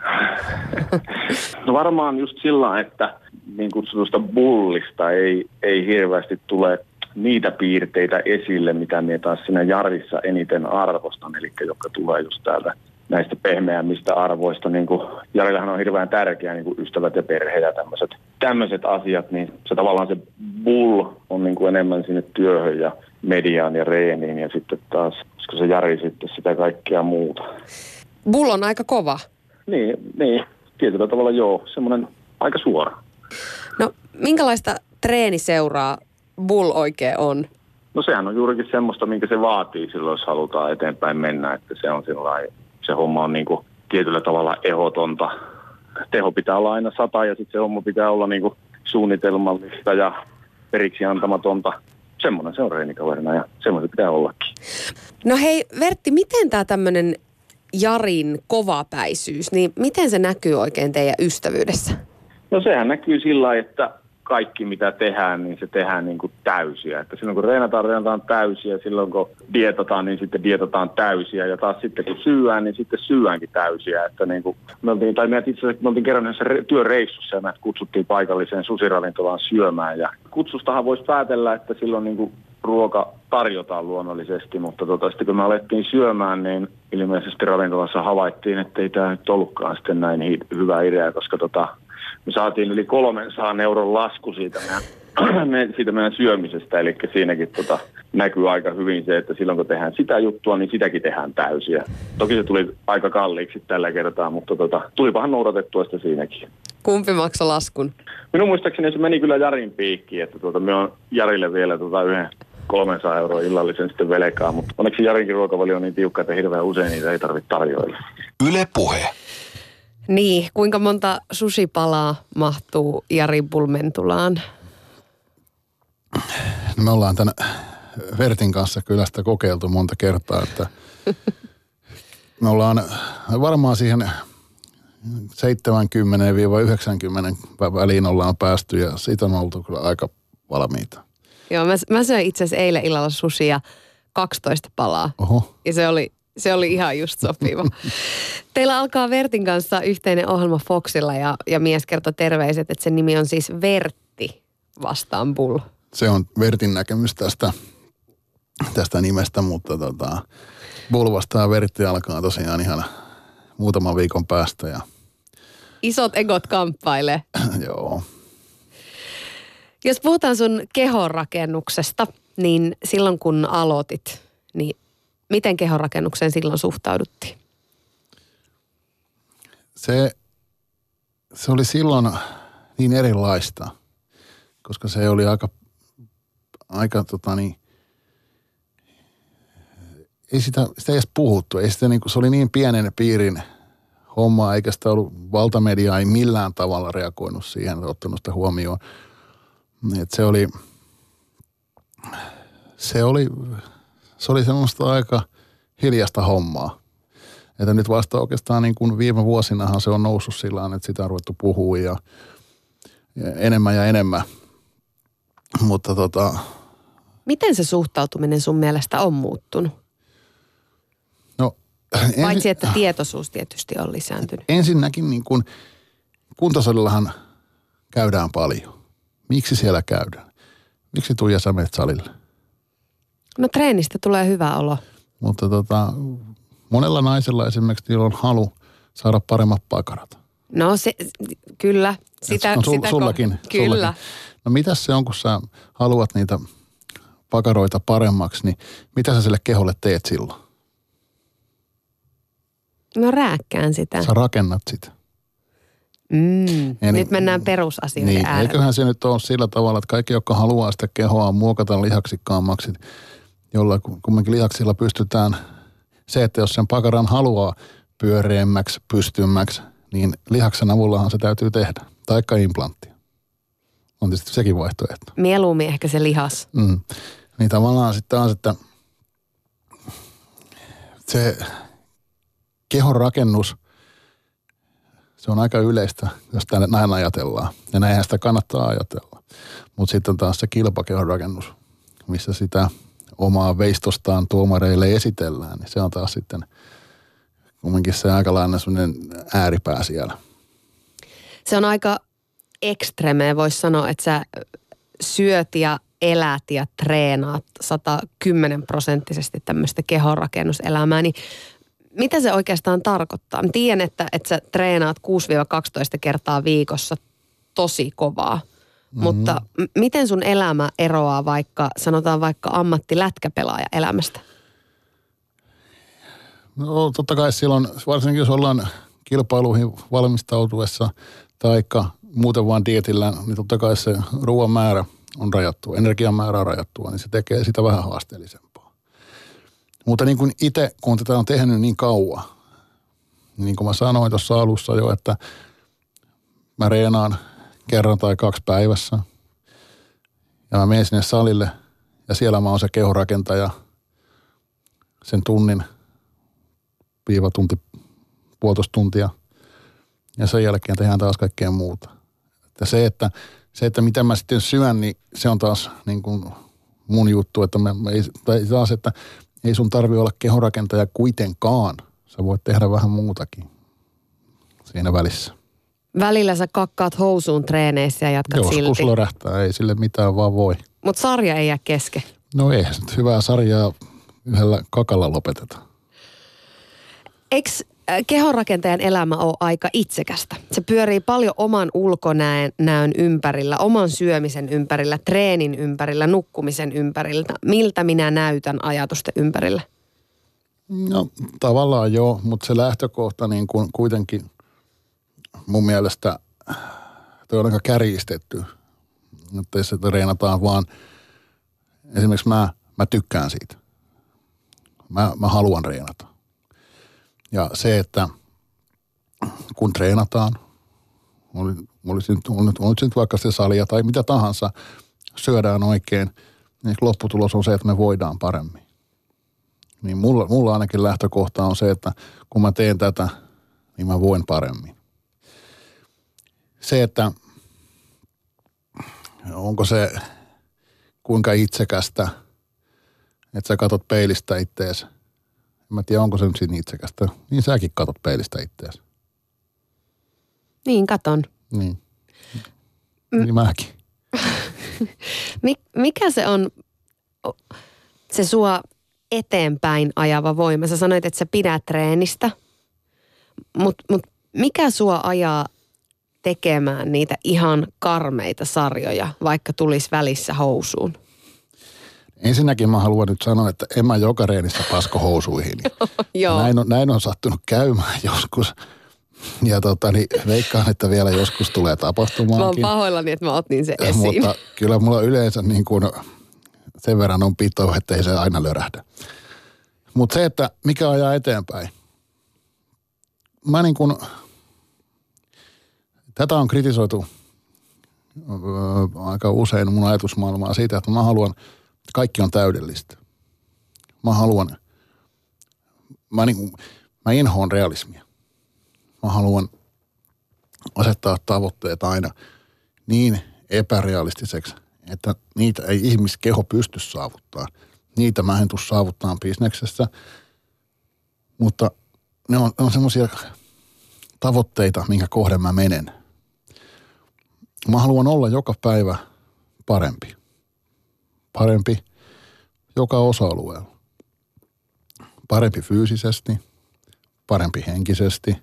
No varmaan just sillä, että niin kutsutusta bullista ei hirveästi tule niitä piirteitä esille, mitä minä taas siinä Jarissa eniten arvostan, eli jotka tulee just täältä näistä pehmeämmistä arvoista. Niin kuin Jarillahan on hirveän tärkeää niin kuin ystävät ja perhe ja tämmöiset asiat, niin se tavallaan se bull on niin kuin enemmän sinne työhön ja mediaan ja reeniin ja sitten taas, koska se Jari sitten sitä kaikkea muuta. Bull on aika kova. Niin, tietyllä tavalla joo, semmoinen aika suora. No, minkälaista treeniseuraa Bull oikein on? No sehän on juurikin semmoista, minkä se vaatii silloin, jos halutaan eteenpäin mennä, että se on se homma on niin kuin tietyllä tavalla ehdotonta. Teho pitää olla aina 100 ja sitten se homma pitää olla niin kuin suunnitelmallista ja periksi antamatonta. Semmoinen se on reenikaverina ja semmoinen pitää ollakin. No hei Vertti, miten tämä tämmöinen Jarin kovapäisyys, niin miten se näkyy oikein teidän ystävyydessä? No sehän näkyy sillä lailla, että kaikki mitä tehdään, niin se tehdään niin kuin täysiä. Että silloin kun reenataan täysiä, silloin kun dietataan, niin sitten dietataan täysiä. Ja taas sitten kun syyään, niin sitten syyäänkin täysiä. Että niin kuin me oltiin kerran yhdessä työreissussa ja me kutsuttiin paikalliseen susiravintolaan syömään. Ja kutsustahan voisi päätellä, että silloin niin kuin ruoka tarjotaan luonnollisesti, mutta sitten kun me alettiin syömään, niin ilmeisesti ravintolassa havaittiin, että ei tämä nyt ollutkaan sitten näin hyvä idea, koska me saatiin yli 300 € lasku siitä meidän syömisestä, eli siinäkin näkyy aika hyvin se, että silloin kun tehdään sitä juttua, niin sitäkin tehdään täysiä. Toki se tuli aika kalliiksi tällä kertaa, mutta tulipahan noudatettua sitä siinäkin. Kumpi maksoi laskun? Minun muistaakseni se meni kyllä Jarin piikkiin, että me on Jarille vielä yhden 300 € illallisen sitten velkaa, mutta onneksi Jarinkin ruokavalio on niin tiukka, että hirveän usein niitä ei tarvitse tarjoilla. Yle Puhe. Niin, kuinka monta sushipalaa mahtuu Jari Bulmentulaan? Me ollaan tämän Vertin kanssa kyllä sitä kokeiltu monta kertaa, että me ollaan varmaan siihen 70-90 väliin ollaan päästy ja siitä on oltu kyllä aika valmiita. Joo, mä söin itse asiassa eilen illalla sushia 12 palaa. Oho. Ja se oli ihan just sopiva. Teillä alkaa Vertin kanssa yhteinen ohjelma Foxilla ja mies kertoi terveiset, että sen nimi on siis Vertti vastaan Bull. Se on Vertin näkemys tästä nimestä, mutta Bull vastaan Vertti alkaa tosiaan ihan muutaman viikon päästä. Ja isot egot kamppailee. Joo. Jos puhutaan sun kehonrakennuksesta, niin silloin kun aloitit, niin miten kehonrakennukseen silloin suhtauduttiin? Se oli silloin niin erilaista, koska se oli aika ei sitä ei edes puhuttu. Ei sitä se oli niin pienen piirin hommaa, eikä sitä ollut valtamedia ei millään tavalla reagoinut siihen, ottanut sitä huomioon. Et se oli semmoista aika hiljasta hommaa. Että nyt vasta oikeastaan niin kuin viime vuosinahan se on noussut sillä tavalla, että sitä on ruvettu puhua ja enemmän ja enemmän. Mutta miten se suhtautuminen sun mielestä on muuttunut? No, paitsi että tietoisuus tietysti on lisääntynyt. Ensinnäkin niin kuin kuntosalillahan käydään paljon. Miksi siellä käydään? Miksi Tuija sä menet salille? No treenistä tulee hyvä olo. Mutta monella naisella esimerkiksi niillä on halu saada paremmat pakarat. No se, kyllä. Sullakin. Kyllä. No mitäs se on, kun sä haluat niitä pakaroita paremmaksi, niin mitä sä sille keholle teet silloin? No rääkkään sitä. Sä rakennat sitä. Nyt mennään perusasioiden niin, äärelle. Eiköhän se nyt ole sillä tavalla, että kaikki, jotka haluaa sitä kehoa muokata lihaksikkaammaksi, jolla kumminkin lihaksilla pystytään se, että jos sen pakaran haluaa pyöreämmäksi, pystymmäksi, niin lihaksen avullahan se täytyy tehdä. Taikka implantti. On tietysti sekin vaihtoehto. Mieluummin ehkä se lihas. Niin tavallaan sitten taas, että se kehon rakennus, se on aika yleistä, jos näin ajatellaan. Ja näinhän sitä kannattaa ajatella. Mutta sitten taas se kilpakehon rakennus, missä sitä omaa veistostaan tuomareille esitellään, niin se on taas sitten kumminkin se aikalainen sellainen ääripää siellä. Se on aika ekstremeä, voisi sanoa, että sä syöt ja elät ja treenaat 110% tämmöistä kehonrakennuselämää, niin mitä se oikeastaan tarkoittaa? Mä tiedän, että sä treenaat 6-12 kertaa viikossa tosi kovaa, mutta miten sun elämä eroaa sanotaan vaikka ammattilätkäpelaaja elämästä? No totta kai silloin, varsinkin jos ollaan kilpailuihin valmistautuessa taikka muuten vaan dietillä, niin totta kai se ruoan määrä on rajattua, energian määrä on rajattua, niin se tekee sitä vähän haasteellisempaa. Mutta niin kuin itse, kun tätä on tehnyt niin kauan, niin kuin mä sanoin tuossa alussa jo, että mä reenaan kerran tai 2 päivässä ja mä menen sinne salille ja siellä mä oon se kehorakentaja sen tunnin, tunti, 1,5 tuntia ja sen jälkeen tehdään taas kaikkea muuta. Että se, että mitä mä sitten syön, niin se on taas niin kuin mun juttu, että ei sun tarvitse olla kehorakentaja kuitenkaan. Sä voit tehdä vähän muutakin siinä välissä. Välillä sä kakkaat housuun treeneissä ja jatkat silti. Joskus lorähtää, ei sille mitään vaan voi. Mutta sarja ei jää kesken. No ei, hyvää sarjaa yhdellä kakalla lopeteta. Eikö kehonrakentajan elämä ole aika itsekästä? Se pyörii paljon oman ulkonäön ympärillä, oman syömisen ympärillä, treenin ympärillä, nukkumisen ympärillä. Miltä minä näytän ajatusten ympärillä? No tavallaan joo, mutta se lähtökohta niin kuin kuitenkin mun mielestä toi on aika kärjistetty. Että se treenataan vaan, esimerkiksi mä tykkään siitä. Mä haluan treenata. Ja se, että kun treenataan, olisi nyt vaikka se salia tai mitä tahansa, syödään oikein, niin lopputulos on se, että me voidaan paremmin. Niin mulla ainakin lähtökohta on se, että kun mä teen tätä, niin mä voin paremmin. Se, että onko se kuinka itsekästä, että sä katot peilistä ittees. En mä tiedä, onko se nyt siinä itsekästä. Niin säkin katot peilistä ittees. Niin, katon. Niin. Niin mäkin. Mikä se on se sua eteenpäin ajava voima? Sä sanoit, että sä pidät treenistä, mutta mikä sua ajaa tekemään niitä ihan karmeita sarjoja, vaikka tulisi välissä housuun? Ensinnäkin mä haluan nyt sanoa, että en mä joka reenissä pasko housuihin. Joo. Näin on sattunut käymään joskus. Ja niin veikkaan, että vielä joskus tulee tapahtumaankin. Mä oon pahoillani, että mä otin sen esiin. Mutta kyllä mulla yleensä niin kuin sen verran on pito, että ei se aina lörähdä. Mutta se, että mikä ajaa eteenpäin. Mä niin kuin, tätä on kritisoitu aika usein mun ajatusmaailmaa siitä, että mä haluan, kaikki on täydellistä. Mä inhoon realismia. Mä haluan asettaa tavoitteet aina niin epärealistiseksi, että niitä ei ihmiskeho pysty saavuttaa. Niitä mä en tule saavuttaa bisneksessä, mutta ne on semmoisia tavoitteita, minkä kohden mä menen. mä haluan olla joka päivä parempi. Parempi joka osa-alueella. Parempi fyysisesti, parempi henkisesti,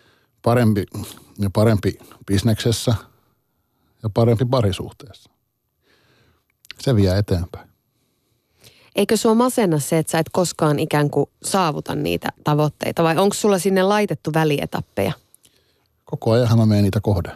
parempi bisneksessä ja parempi parisuhteessa. Se vie eteenpäin. Eikö sua masenna se, että sä et koskaan ikään kuin saavuta niitä tavoitteita vai onko sulla sinne laitettu välietappeja? Koko ajan mä menen niitä kohde.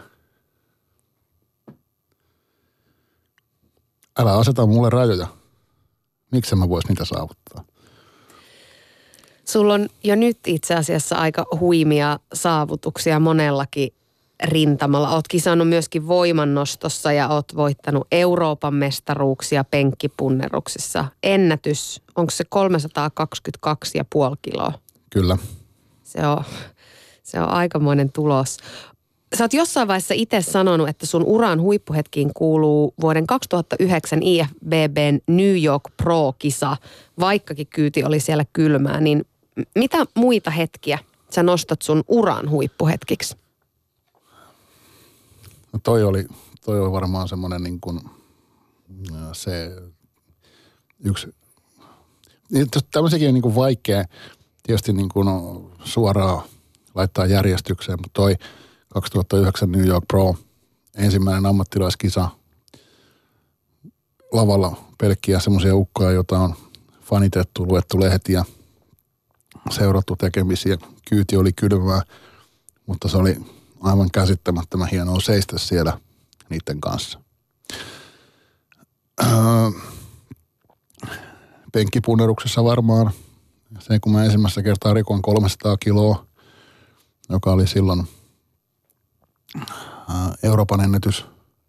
Älä aseta mulle rajoja. Miksi mä vois niitä saavuttaa? Sulla on jo nyt itse asiassa aika huimia saavutuksia monellakin rintamalla. Oot kisannut myöskin voimannostossa ja oot voittanut Euroopan mestaruuksia penkkipunneruksissa. Ennätys, onko se 322,5 kiloa? Kyllä. Se on aikamoinen tulos. Sä oot jossain vaiheessa itse sanonut, että sun uran huippuhetkiin kuuluu vuoden 2009 IFBBn New York Pro-kisa, vaikkakin kyyti oli siellä kylmää, niin mitä muita hetkiä sä nostat sun uran huippuhetkiksi? No toi oli varmaan semmoinen niin kuin se yksi, tämmöisikin on niin kuin vaikea tietysti niin kuin suoraan laittaa järjestykseen, mutta toi 2009 New York Pro, ensimmäinen ammattilaiskisa, lavalla pelkkiä semmoisia ukkoja, joita on fanitettu, luettu lehtiä, seurattu tekemisiä. Kyyti oli kylmää, mutta se oli aivan käsittämättömän hienoa seistä siellä niiden kanssa. Penkkipunneruksessa varmaan se, kun mä ensimmäistä kertaa rikoin 300 kiloa, joka oli silloin Euroopan ennätys.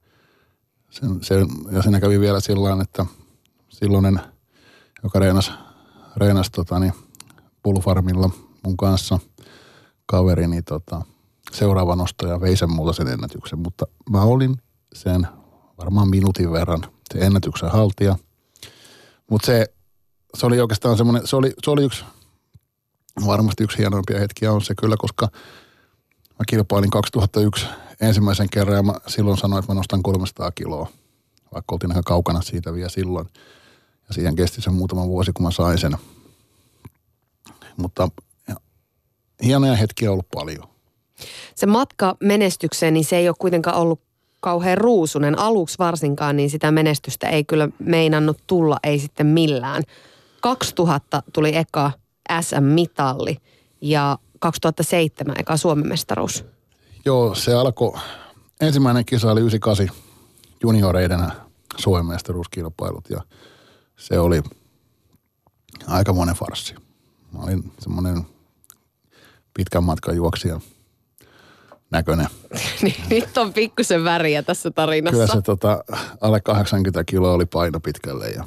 Ja siinä kävi vielä sillain, että silloinen, joka reenasi Bullfarmilla mun kanssa kaveri, niin seuraava nostaja vei sen multa sen ennätyksen. Mutta mä olin sen varmaan minuutin verran se ennätyksen haltija. Mutta se oli oikeastaan semmoinen, se oli varmasti yksi hienoimpia hetkiä on se kyllä, koska mä kilpailin 2001 ensimmäisen kerran ja mä silloin sanoin, että mä nostan 300 kiloa, vaikka oltiin aika kaukana siitä vielä silloin. Ja siihen kesti sen muutama vuosi, kun mä sain sen. Mutta hienoja hetkiä on ollut paljon. Se matka menestykseen, niin se ei ole kuitenkaan ollut kauhean ruusunen. Aluksi varsinkaan, niin sitä menestystä ei kyllä meinannut tulla, ei sitten millään. 2000 tuli eka SM-mitalli ja 2007 eka Suomen mestaruus. Joo, se alkoi, ensimmäinen kisa oli 98 junioreiden Suomen mestaruuskilpailut ja se oli aikamoinen farssi. Mä olin semmoinen pitkän matkan juoksija näköinen. Nyt on pikkusen väriä tässä tarinassa. Kyllä se alle 80 kiloa oli paino pitkälle ja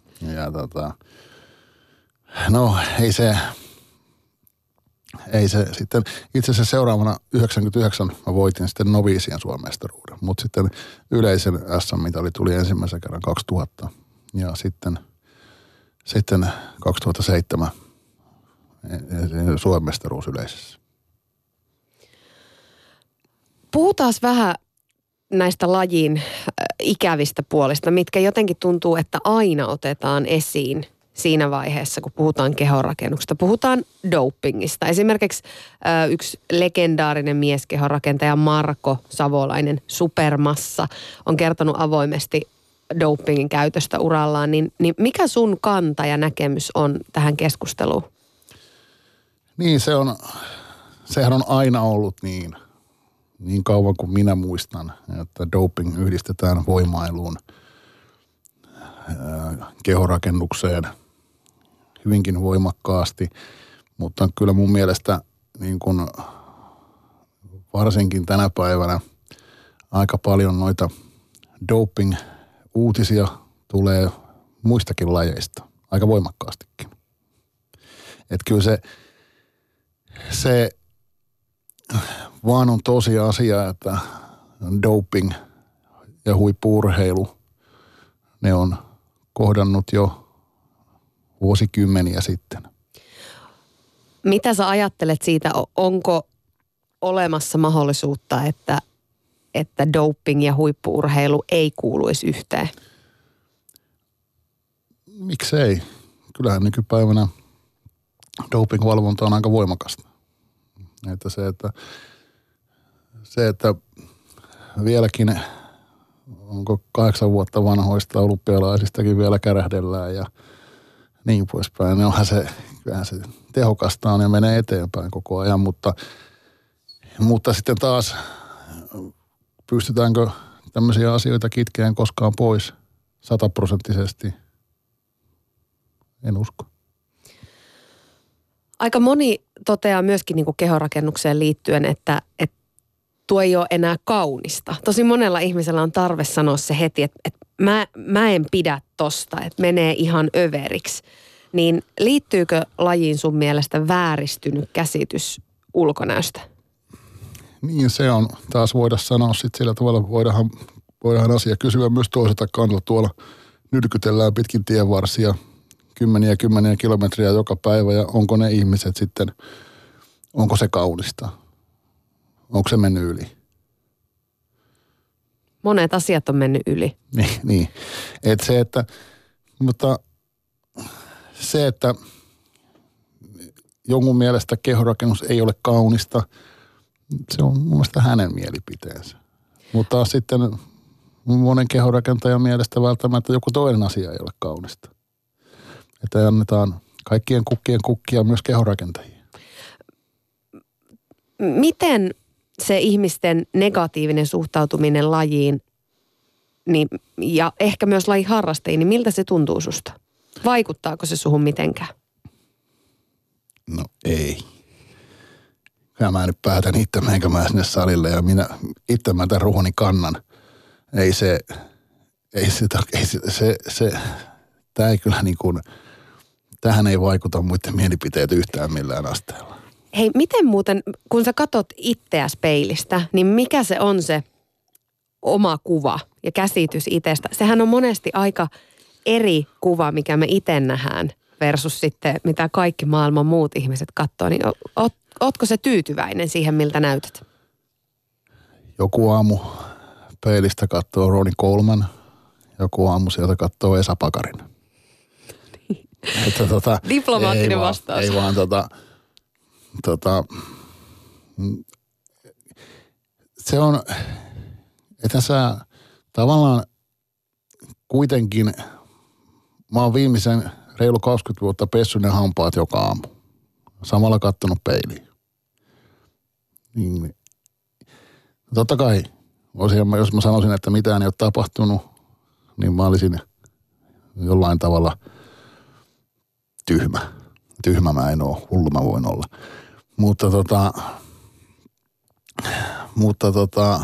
no ei se sitten, itse asiassa seuraavana 99 mä voitin sitten noviisien Suomen mestaruuden, mutta sitten yleisen SM-mitali tuli ensimmäisen kerran 2000 ja sitten 2007 Suomen mestaruus yleisessä. Puhutaan vähän näistä lajin ikävistä puolista, mitkä jotenkin tuntuu, että aina otetaan esiin siinä vaiheessa, kun puhutaan kehonrakennuksesta. Puhutaan dopingista. Esimerkiksi yksi legendaarinen mieskehonrakentaja Marko Savolainen, Supermassa, on kertonut avoimesti dopingin käytöstä urallaan. Niin mikä sun kanta ja näkemys on tähän keskusteluun? Niin, sehän on aina ollut niin kauan kuin minä muistan, että doping yhdistetään voimailuun, kehonrakennukseen hyvinkin voimakkaasti, mutta kyllä mun mielestä niin kun varsinkin tänä päivänä aika paljon noita doping-uutisia tulee muistakin lajeista, aika voimakkaastikin. Että kyllä se vaan on tosiasia, että doping ja huippu-urheilu, ne on kohdannut jo vuosikymmeniä sitten. Mitä sä ajattelet siitä, onko olemassa mahdollisuutta, että doping ja huippu-urheilu ei kuuluisi yhteen? Miksei? Kyllähän nykypäivänä doping-valvonta on aika voimakasta. Että se, että vieläkin onko 8 vuotta vanhoista olympialaisistakin vielä kärähdellään ja niin poispäin. Kyllähän se tehokasta on ja menee eteenpäin koko ajan, mutta sitten taas pystytäänkö tämmöisiä asioita kitkeään koskaan pois 100%? En usko. Aika moni toteaa myöskin niin kuin kehorakennukseen liittyen, että tuo ei ole enää kaunista. Tosi monella ihmisellä on tarve sanoa se heti, että mä en pidä tosta, että menee ihan överiksi. Niin liittyykö lajiin sun mielestä vääristynyt käsitys ulkonäöstä? Niin se on. Taas voidaan sanoa sitten sillä tavalla, voidaan asia kysyä myös toiselta kannalta. Tuolla nyrkytellään pitkin tienvarsia kymmeniä kilometriä joka päivä ja onko ne ihmiset sitten, onko se kaunista? Onko se mennyt yli? Monet asiat on mennyt yli. Niin. Mutta se, että jonkun mielestä kehorakennus ei ole kaunista, se on mun mielestä hänen mielipiteensä. Mutta sitten monen kehorakentajan mielestä välttämättä joku toinen asia ei ole kaunista. Että annetaan kaikkien kukkien kukkia myös kehorakentajia. Miten se ihmisten negatiivinen suhtautuminen lajiin niin, ja ehkä myös lajin harrastajiin, niin miltä se tuntuu susta? Vaikuttaako se suhun mitenkään? No ei. Kyllä mä nyt päätän itse, menkö mä sinne salille ja itse mä tämän ruhoni kannan. Tää ei kyllä niin kuin, tähän ei vaikuta muiden mielipiteet yhtään millään asteella. Hei, miten muuten, kun sä katot itseäsi peilistä, niin mikä se on se oma kuva ja käsitys itsestä? Sehän on monesti aika eri kuva, mikä me itse nähdään versus sitten mitä kaikki maailman muut ihmiset katsoo. Niin ootko se tyytyväinen siihen, miltä näytät? Joku aamu peilistä katsoo Ronnie Coleman, joku aamu sieltä katsoo Esa Pakarin. Diplomaattinen vastaus. Ei vaan se on, että sä tavallaan kuitenkin, mä oon viimeisen reilu 20 vuotta pessyt ne hampaat joka aamu. Samalla kattonut peiliin. Niin, totta kai, jos mä sanoisin, että mitään ei ole tapahtunut, niin mä olisin jollain tavalla tyhmä. Tyhmä mä en oo, hullu mä voin olla. Mutta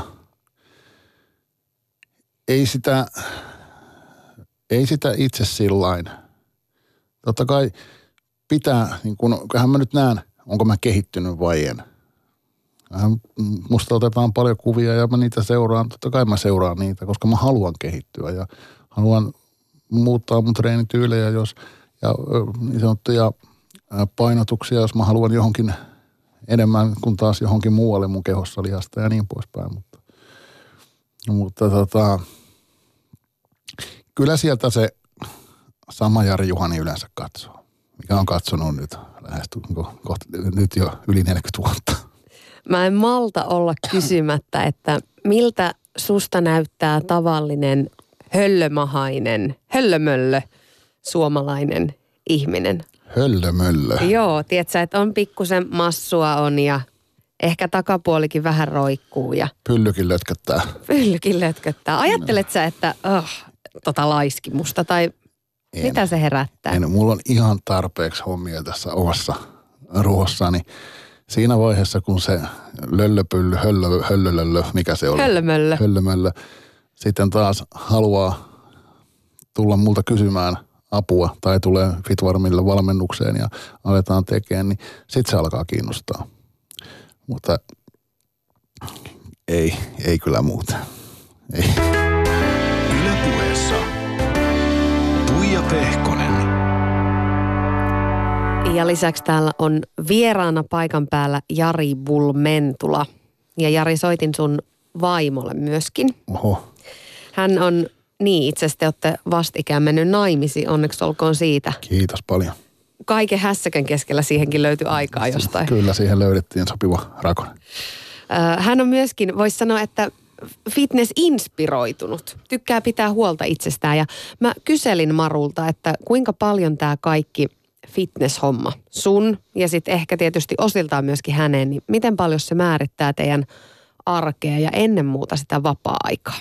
ei sitä itse sillain. Totta kai pitää, niin kyllähän mä nyt näen, onko mä kehittynyt vai en. Musta otetaan paljon kuvia ja mä niitä seuraan. Totta kai mä seuraan niitä, koska mä haluan kehittyä ja haluan muuttaa mun treenityylejä, ja niin sanottuja painotuksia, jos mä haluan johonkin enemmän kuin taas johonkin muualle mun kehossa lihasta ja niin poispäin. Mutta kyllä sieltä se sama Jari Juhani yleensä katsoo, mikä on katsonut nyt nyt jo yli 40 vuotta. Mä en malta olla kysymättä, että miltä susta näyttää tavallinen höllömöllö suomalainen ihminen? Höllömöllö. Joo, tiedätkö, että on pikkusen massua on ja ehkä takapuolikin vähän roikkuu. Ja Pyllykin lötköttää. Ajattelet sä, että laiskimusta tai mitä se herättää? Mulla on ihan tarpeeksi hommia tässä omassa ruhossani. Siinä vaiheessa, kun se löllöpylly, höllölöllö, mikä se oli? Höllömöllö. Sitten taas haluaa tulla multa kysymään apua tai tulee Fitvarmille valmennukseen ja aletaan tekemään, niin sit se alkaa kiinnostaa. Mutta ei kyllä muuta. Ei. Yle Puheessa Tuija Pehkonen. Ja lisäksi täällä on vieraana paikan päällä Jari Bull-Mentula. Ja Jari, soitin sun vaimolle myöskin. Oho. Hän on, niin itse asiassa te olette vastikään mennyt naimisiin, onneksi olkoon siitä. Kiitos paljon. Kaiken hässäkän keskellä siihenkin löytyi aikaa jostain. Kyllä, siihen löydettiin sopiva rakone. Hän on myöskin, voisi sanoa, että fitness-inspiroitunut. Tykkää pitää huolta itsestään. Ja mä kyselin Marulta, että kuinka paljon tämä kaikki fitness-homma sun ja sitten ehkä tietysti osiltaan myöskin häneen, niin miten paljon se määrittää teidän arkea ja ennen muuta sitä vapaa-aikaa?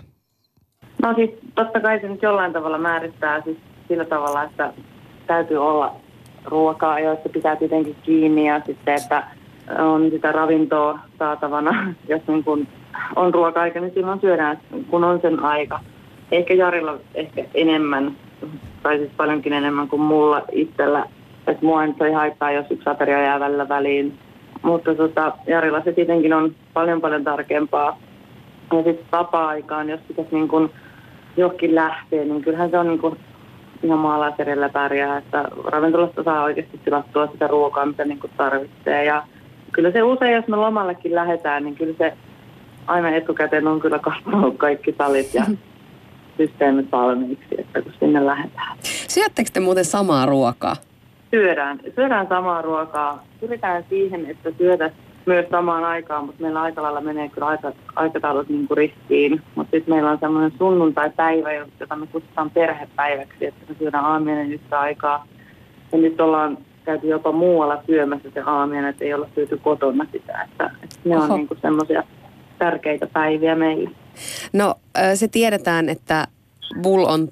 No siis totta kai se nyt jollain tavalla määrittää siis sillä tavalla, että täytyy olla ruokaa, joista pitää tietenkin kiinni ja sitten, että on sitä ravintoa saatavana. Jos niin kun on ruoka-aika, niin silloin syödään, kun on sen aika. Ehkä Jarilla ehkä enemmän, tai siis paljonkin enemmän kuin mulla itsellä. Että mua nyt ei haittaa, jos yksi ateria jää välillä väliin. Mutta Jarilla se tietenkin on paljon tarkempaa. Ja sitten vapaa-aikaan, jos pitäisi niin kun johonkin lähteä, niin kyllähän se on niin kun ihan maalaisjärjellä pärjää, että ravintolasta saa oikeasti tilattua sitä ruokaa, mitä niin kun tarvitsee. Ja kyllä se usein, jos me lomallekin lähdetään, niin kyllä se aina etukäteen on kyllä kasvanut kaikki salit ja systeemit valmiiksi, että kun sinne lähdetään. Syöttekö te muuten samaa ruokaa? Syödään samaa ruokaa. Pyritään siihen, että syötäisiin myös samaan aikaan, mutta meillä aika lailla menee kyllä aikataulut niin kuin ristiin. Mutta sitten meillä on semmoinen sunnuntai-päivä, jota me kutsutaan perhepäiväksi, että me syödään aamiainen yhtä aikaa. Ja nyt ollaan käyty jopa muualla syömässä se aamiainen, että ei olla syöty kotona sitä. Että ne on niin kuin semmoisia tärkeitä päiviä meille. No se tiedetään, että Bull on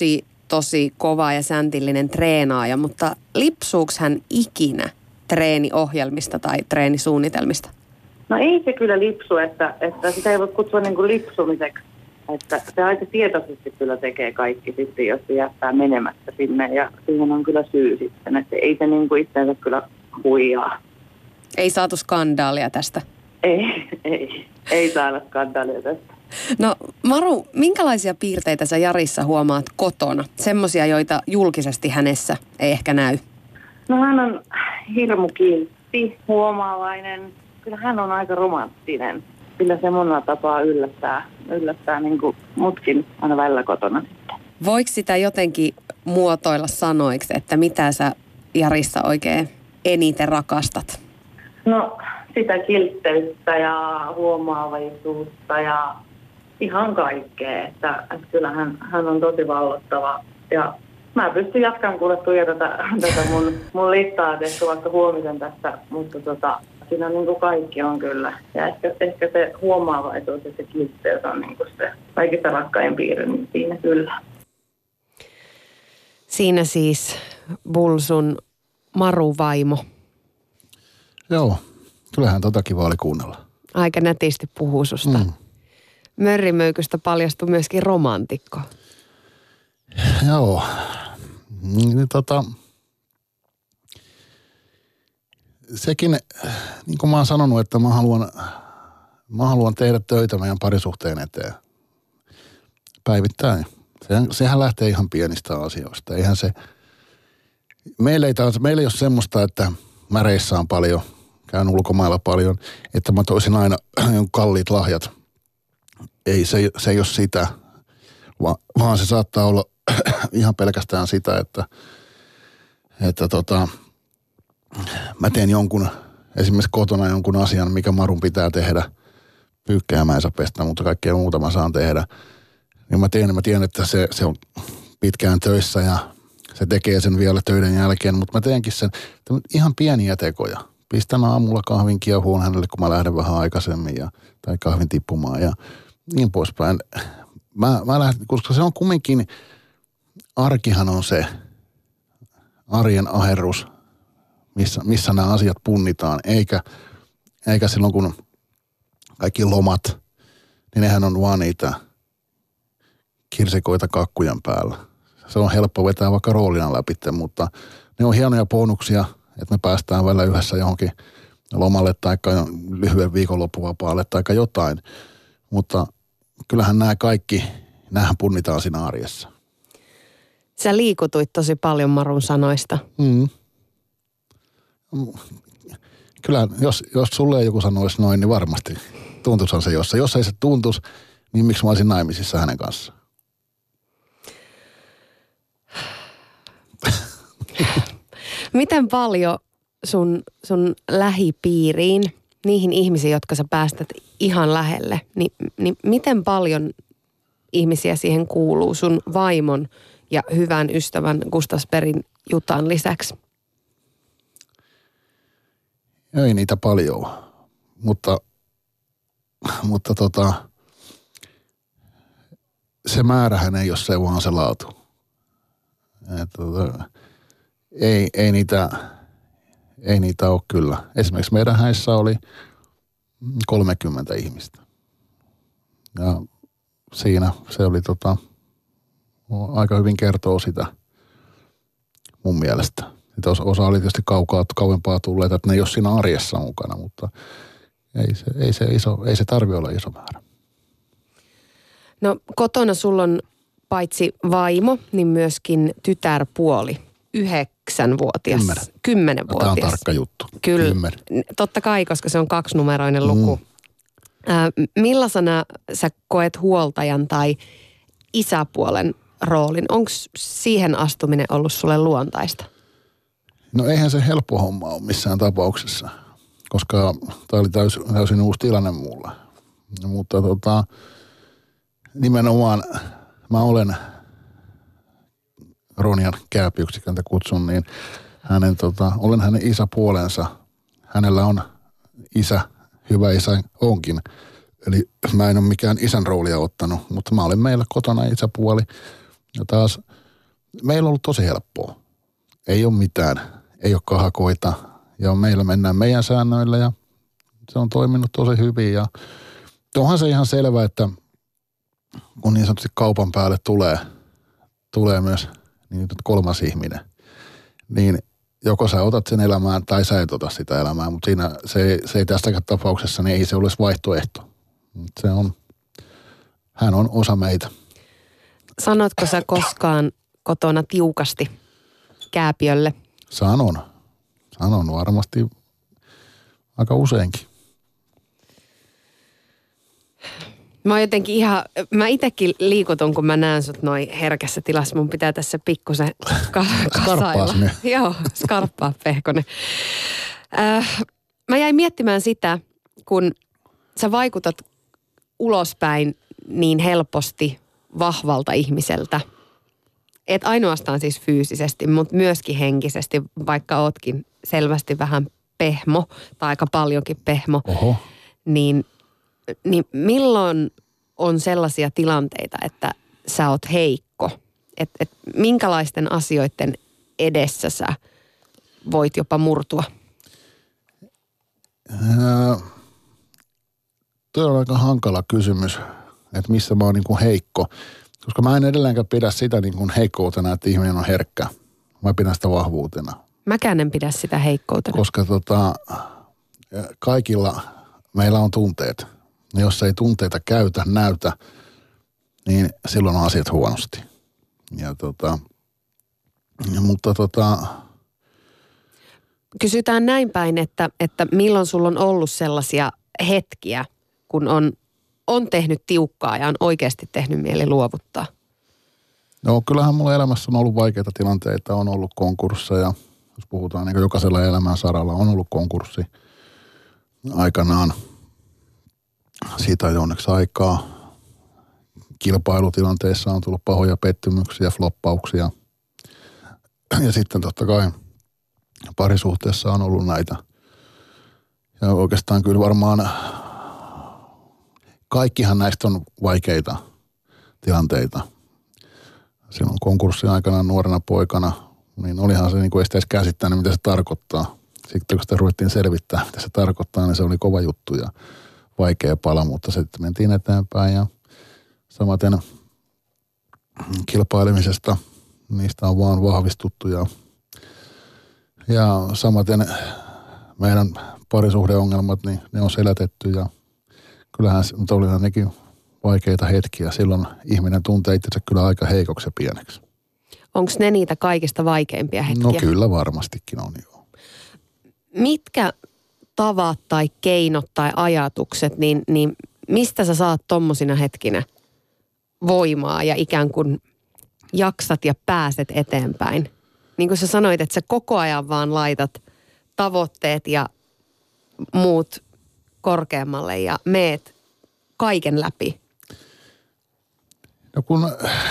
tosi kova ja säntillinen treenaaja, mutta lipsuuko hän ikinä treeniohjelmista tai treenisuunnitelmista? No ei se kyllä lipsu, että sitä ei voi kutsua niin kuin lipsumiseksi. Että se aika tietoisesti kyllä tekee kaikki sitten, jos se jättää menemättä sinne ja siihen on kyllä syy sitten, että ei se niin kuin itseänsä kyllä huijaa. Ei saatu skandaalia tästä? Ei saada skandaalia tästä. No Maru, minkälaisia piirteitä sä Jarissa huomaat kotona? Semmoisia, joita julkisesti hänessä ei ehkä näy. No hän on hirmu kiltti, huomaavainen. Kyllä hän on aika romanttinen. Kyllä se monella tapaa yllättää niin kuin mutkin aina välillä kotona sitten. Voiko sitä jotenkin muotoilla sanoiksi, että mitä sä Jarissa oikein eniten rakastat? No sitä kiltteyttä ja huomaavaisuutta ja ihan kaikkea. Että kyllä hän on tosi vallottava. Ja mä pystyn jatkamaan kuule tätä mun listaa, että vaikka huomisen tästä, mutta siinä niin kuin kaikki on kyllä. Ja ehkä se huomaavaisuus ja se kiltteys on niin kuin se kaikista rakkain piirre, niin siinä kyllä. Siinä siis Bull sun Maru-vaimo. Joo, kyllähän kiva oli kuunnella. Aika nätisti puhuu susta. Mörrimöykystä paljastui myöskin romantikko. Joo. Sekin, niin kuin mä oon sanonut, että mä haluan tehdä töitä meidän parisuhteen eteen päivittäin. Sehän lähtee ihan pienistä asioista. Eihän se, meillä ei ole semmoista, että mä reissaan paljon, käyn ulkomailla paljon, että mä toisin aina kalliit lahjat. Ei, se ei ole sitä, vaan se saattaa olla ihan pelkästään sitä, että mä teen esimerkiksi kotona jonkun asian, mikä Marun pitää tehdä. Pyykkää mä en saa pestä, mutta kaikkea muuta mä saan tehdä. Niin mä tiedän, että se on pitkään töissä ja se tekee sen vielä töiden jälkeen, mutta mä teenkin sen ihan pieniä tekoja. Pistän aamulla kahvin kiehuun hänelle, kun mä lähden vähän aikaisemmin tai kahvin tippumaan ja niin poispäin. Mä lähden, koska se on kumminkin, arkihan on se arjen aherrus, missä nämä asiat punnitaan, eikä silloin kun kaikki lomat, niin nehän on vaan niitä kirsikoita kakkujen päällä. Se on helppo vetää vaikka roolina läpi, mutta ne on hienoja bonuksia, että me päästään välillä yhdessä johonkin lomalle tai lyhyen viikonloppuvapaalle tai jotain. Mutta kyllähän nämä kaikki, näähän punnitaan siinä arjessa. Sä liikutuit tosi paljon Marun sanoista. Kyllä, jos sulle joku sanoisi noin, niin varmasti tuntushan se jossain. Jos ei se tuntus, niin miksi mä olisin naimisissa hänen kanssaan? Miten paljon sun lähipiiriin, niihin ihmisiin, jotka sä päästät ihan lähelle, niin miten paljon ihmisiä siihen kuuluu sun vaimon ja hyvän ystävän Gustafsbergin Jutan lisäksi? Ei niitä paljon, mutta se määrähän ei ole se, vaan se laatu. Ei niitä ole kyllä. Esimerkiksi meidän häissä oli 30 ihmistä. Ja siinä se oli aika hyvin kertoo sitä mun mielestä. Osa oli tietysti kauempaa tulleita, että ne ei ole siinä arjessa mukana, mutta ei se tarvi olla iso määrä. No kotona sulla on paitsi vaimo, niin myöskin tytärpuoli, 9-vuotias. 10-vuotias. Tämä on tarkka juttu. Kyllä, totta kai, koska se on 2-numeroinen luku. Millaisena sä koet huoltajan tai isäpuolen roolin? Onko siihen astuminen ollut sulle luontaista? No eihän se helppo homma ole missään tapauksessa, koska tämä oli täysin uusi tilanne mulle. Mutta nimenomaan mä olen Ronian kääpiyksiköntä kutsun, niin olen hänen isäpuolensa. Hänellä on isä, hyvä isä onkin. Eli mä en ole mikään isän roolia ottanut, mutta mä olen meillä kotona isäpuoli. Ja taas meillä on ollut tosi helppoa. Ei ole mitään, ei ole kahakoita ja meillä mennään meidän säännöillä ja se on toiminut tosi hyvin. Ja onhan se ihan selvä, että kun niin sanotusti kaupan päälle tulee myös niin kolmas ihminen, niin joko sä otat sen elämään tai sä et ota sitä elämää, mutta siinä se ei tästäkään tapauksessa, niin ei se olisi vaihtoehto. Hän on osa meitä. Sanotko sä koskaan kotona tiukasti kääpiölle? Sanon varmasti aika useinkin. Mä itsekin liikutun, kun mä näen sut noin herkässä tilassa. Mun pitää tässä pikkusen kasailla. Joo, skarppaa Pehkonen. Mä jäin miettimään sitä, kun sä vaikutat ulospäin niin helposti vahvalta ihmiseltä. Et ainoastaan siis fyysisesti, mutta myöskin henkisesti, vaikka ootkin selvästi vähän pehmo, tai aika paljonkin pehmo. Oho. Niin milloin on sellaisia tilanteita, että sä oot heikko? Et minkälaisten asioiden edessä sä voit jopa murtua? Tuo on aika hankala kysymys, että missä mä oon niin kuin heikko. Koska mä en edelleenkään pidä sitä niin kuin heikkoutena, että ihminen on herkkä. Mä pidän sitä vahvuutena. Mäkään en pidä sitä heikkoutena. Koska kaikilla meillä on tunteet. Ja jos ei tunteita näytä, niin silloin on asiat huonosti. Ja Kysytään näin päin, että milloin sulla on ollut sellaisia hetkiä, kun on tehnyt tiukkaa ja on oikeasti tehnyt mieli luovuttaa? No kyllähän mulla elämässä on ollut vaikeita tilanteita, on ollut konkursseja. Jos puhutaan niin jokaisella elämän saralla on ollut konkurssi aikanaan. Siitä ei onneksi aikaa. Kilpailutilanteissa on tullut pahoja pettymyksiä, floppauksia. Ja sitten totta kai parisuhteessa on ollut näitä. Ja oikeastaan kyllä varmaan kaikkihan näistä on vaikeita tilanteita. Silloin konkurssin aikana nuorena poikana, niin olihan se niin kuin ei sitä edes käsittänyt, mitä se tarkoittaa. Sitten kun sitä ruvettiin selvittää, mitä se tarkoittaa, niin se oli kova juttu ja vaikea pala, mutta sitten mentiin eteenpäin ja samaten kilpailemisesta, niistä on vaan vahvistuttu ja samaten meidän parisuhdeongelmat, niin ne on selätetty ja kyllähän olihan nekin vaikeita hetkiä. Silloin ihminen tuntee itsensä kyllä aika heikoksi ja pieneksi. Onko ne niitä kaikista vaikeimpia hetkiä? No kyllä varmastikin on, joo. Mitkä tavat tai keinot tai ajatukset, niin mistä sä saat tommosina hetkinä voimaa ja ikään kuin jaksat ja pääset eteenpäin? Niin kuin sä sanoit, että sä koko ajan vaan laitat tavoitteet ja muut korkeammalle ja meet kaiken läpi. No kun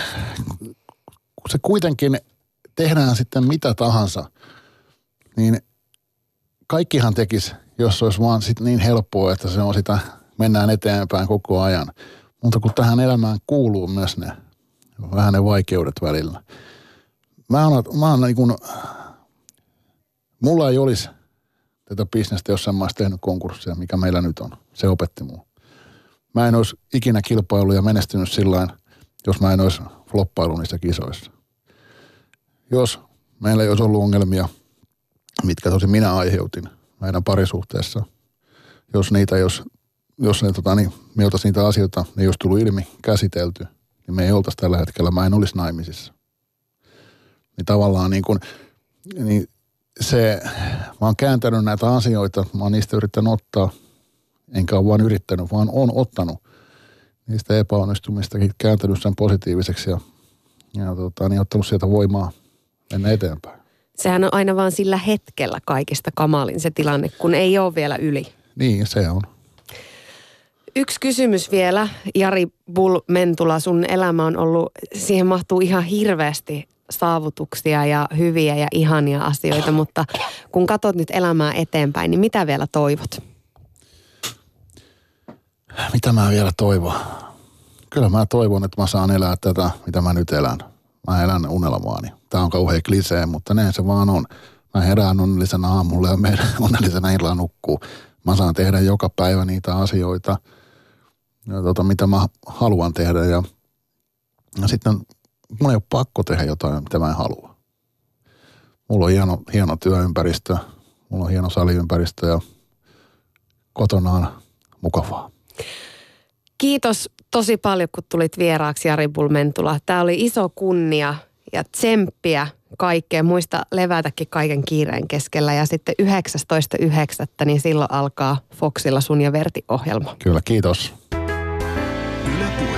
se kuitenkin tehdään sitten mitä tahansa, niin kaikkihan tekisi, jos olisi vaan sit niin helppoa, että se on sitä, mennään eteenpäin koko ajan. Mutta kun tähän elämään kuuluu myös vähän ne vaikeudet välillä. Mä oon niin kuin, mulla ei olisi tätä bisnestä, jos mä olisi tehnyt konkurssia, mikä meillä nyt on. Se opetti mua. Mä en olisi ikinä kilpailu ja menestynyt sillain, jos mä en olisi floppailu niissä kisoissa. Jos meillä ei olisi ollut ongelmia, mitkä tosi minä aiheutin meidän parisuhteessa, jos me oltaisiin niitä asioita, ne ei olisi tullut ilmi, käsitelty, niin me ei oltaisi tällä hetkellä, mä en olisi naimisissa. Niin tavallaan niin se, mä oon kääntänyt näitä asioita, mä oon niistä yrittänyt ottaa, enkä ole vaan yrittänyt, vaan oon ottanut niistä epäonnistumistakin, kääntänyt sen positiiviseksi ja niin ottanut sieltä voimaa mennä eteenpäin. Sehän on aina vaan sillä hetkellä kaikista kamalin se tilanne, kun ei ole vielä yli. Niin, se on. Yksi kysymys vielä. Jari Bull-Mentula, sun elämä on ollut, siihen mahtuu ihan hirveästi saavutuksia ja hyviä ja ihania asioita, mutta kun katsot nyt elämää eteenpäin, niin mitä vielä toivot? Mitä mä vielä toivon? Kyllä mä toivon, että mä saan elää tätä, mitä mä nyt elän. Mä elän unelmaani. Tää on kauhean klisee, mutta näin se vaan on. Mä herään onnellisena aamulla ja menen onnellisena illalla nukkuu. Mä saan tehdä joka päivä niitä asioita, mitä mä haluan tehdä. Ja sitten mun ei ole pakko tehdä jotain, mitä mä en halua. Mulla on hieno työympäristö, mulla on hieno saliympäristö ja kotona on mukavaa. Kiitos tosi paljon, kun tulit vieraaksi, Jari Bull-Mentula. Tämä oli iso kunnia ja tsemppiä kaikkeen. Muista levätäkin kaiken kiireen keskellä. Ja sitten 19.9. niin silloin alkaa Foxilla Sun ja Verti -ohjelma. Kyllä, kiitos. Yle Puhe.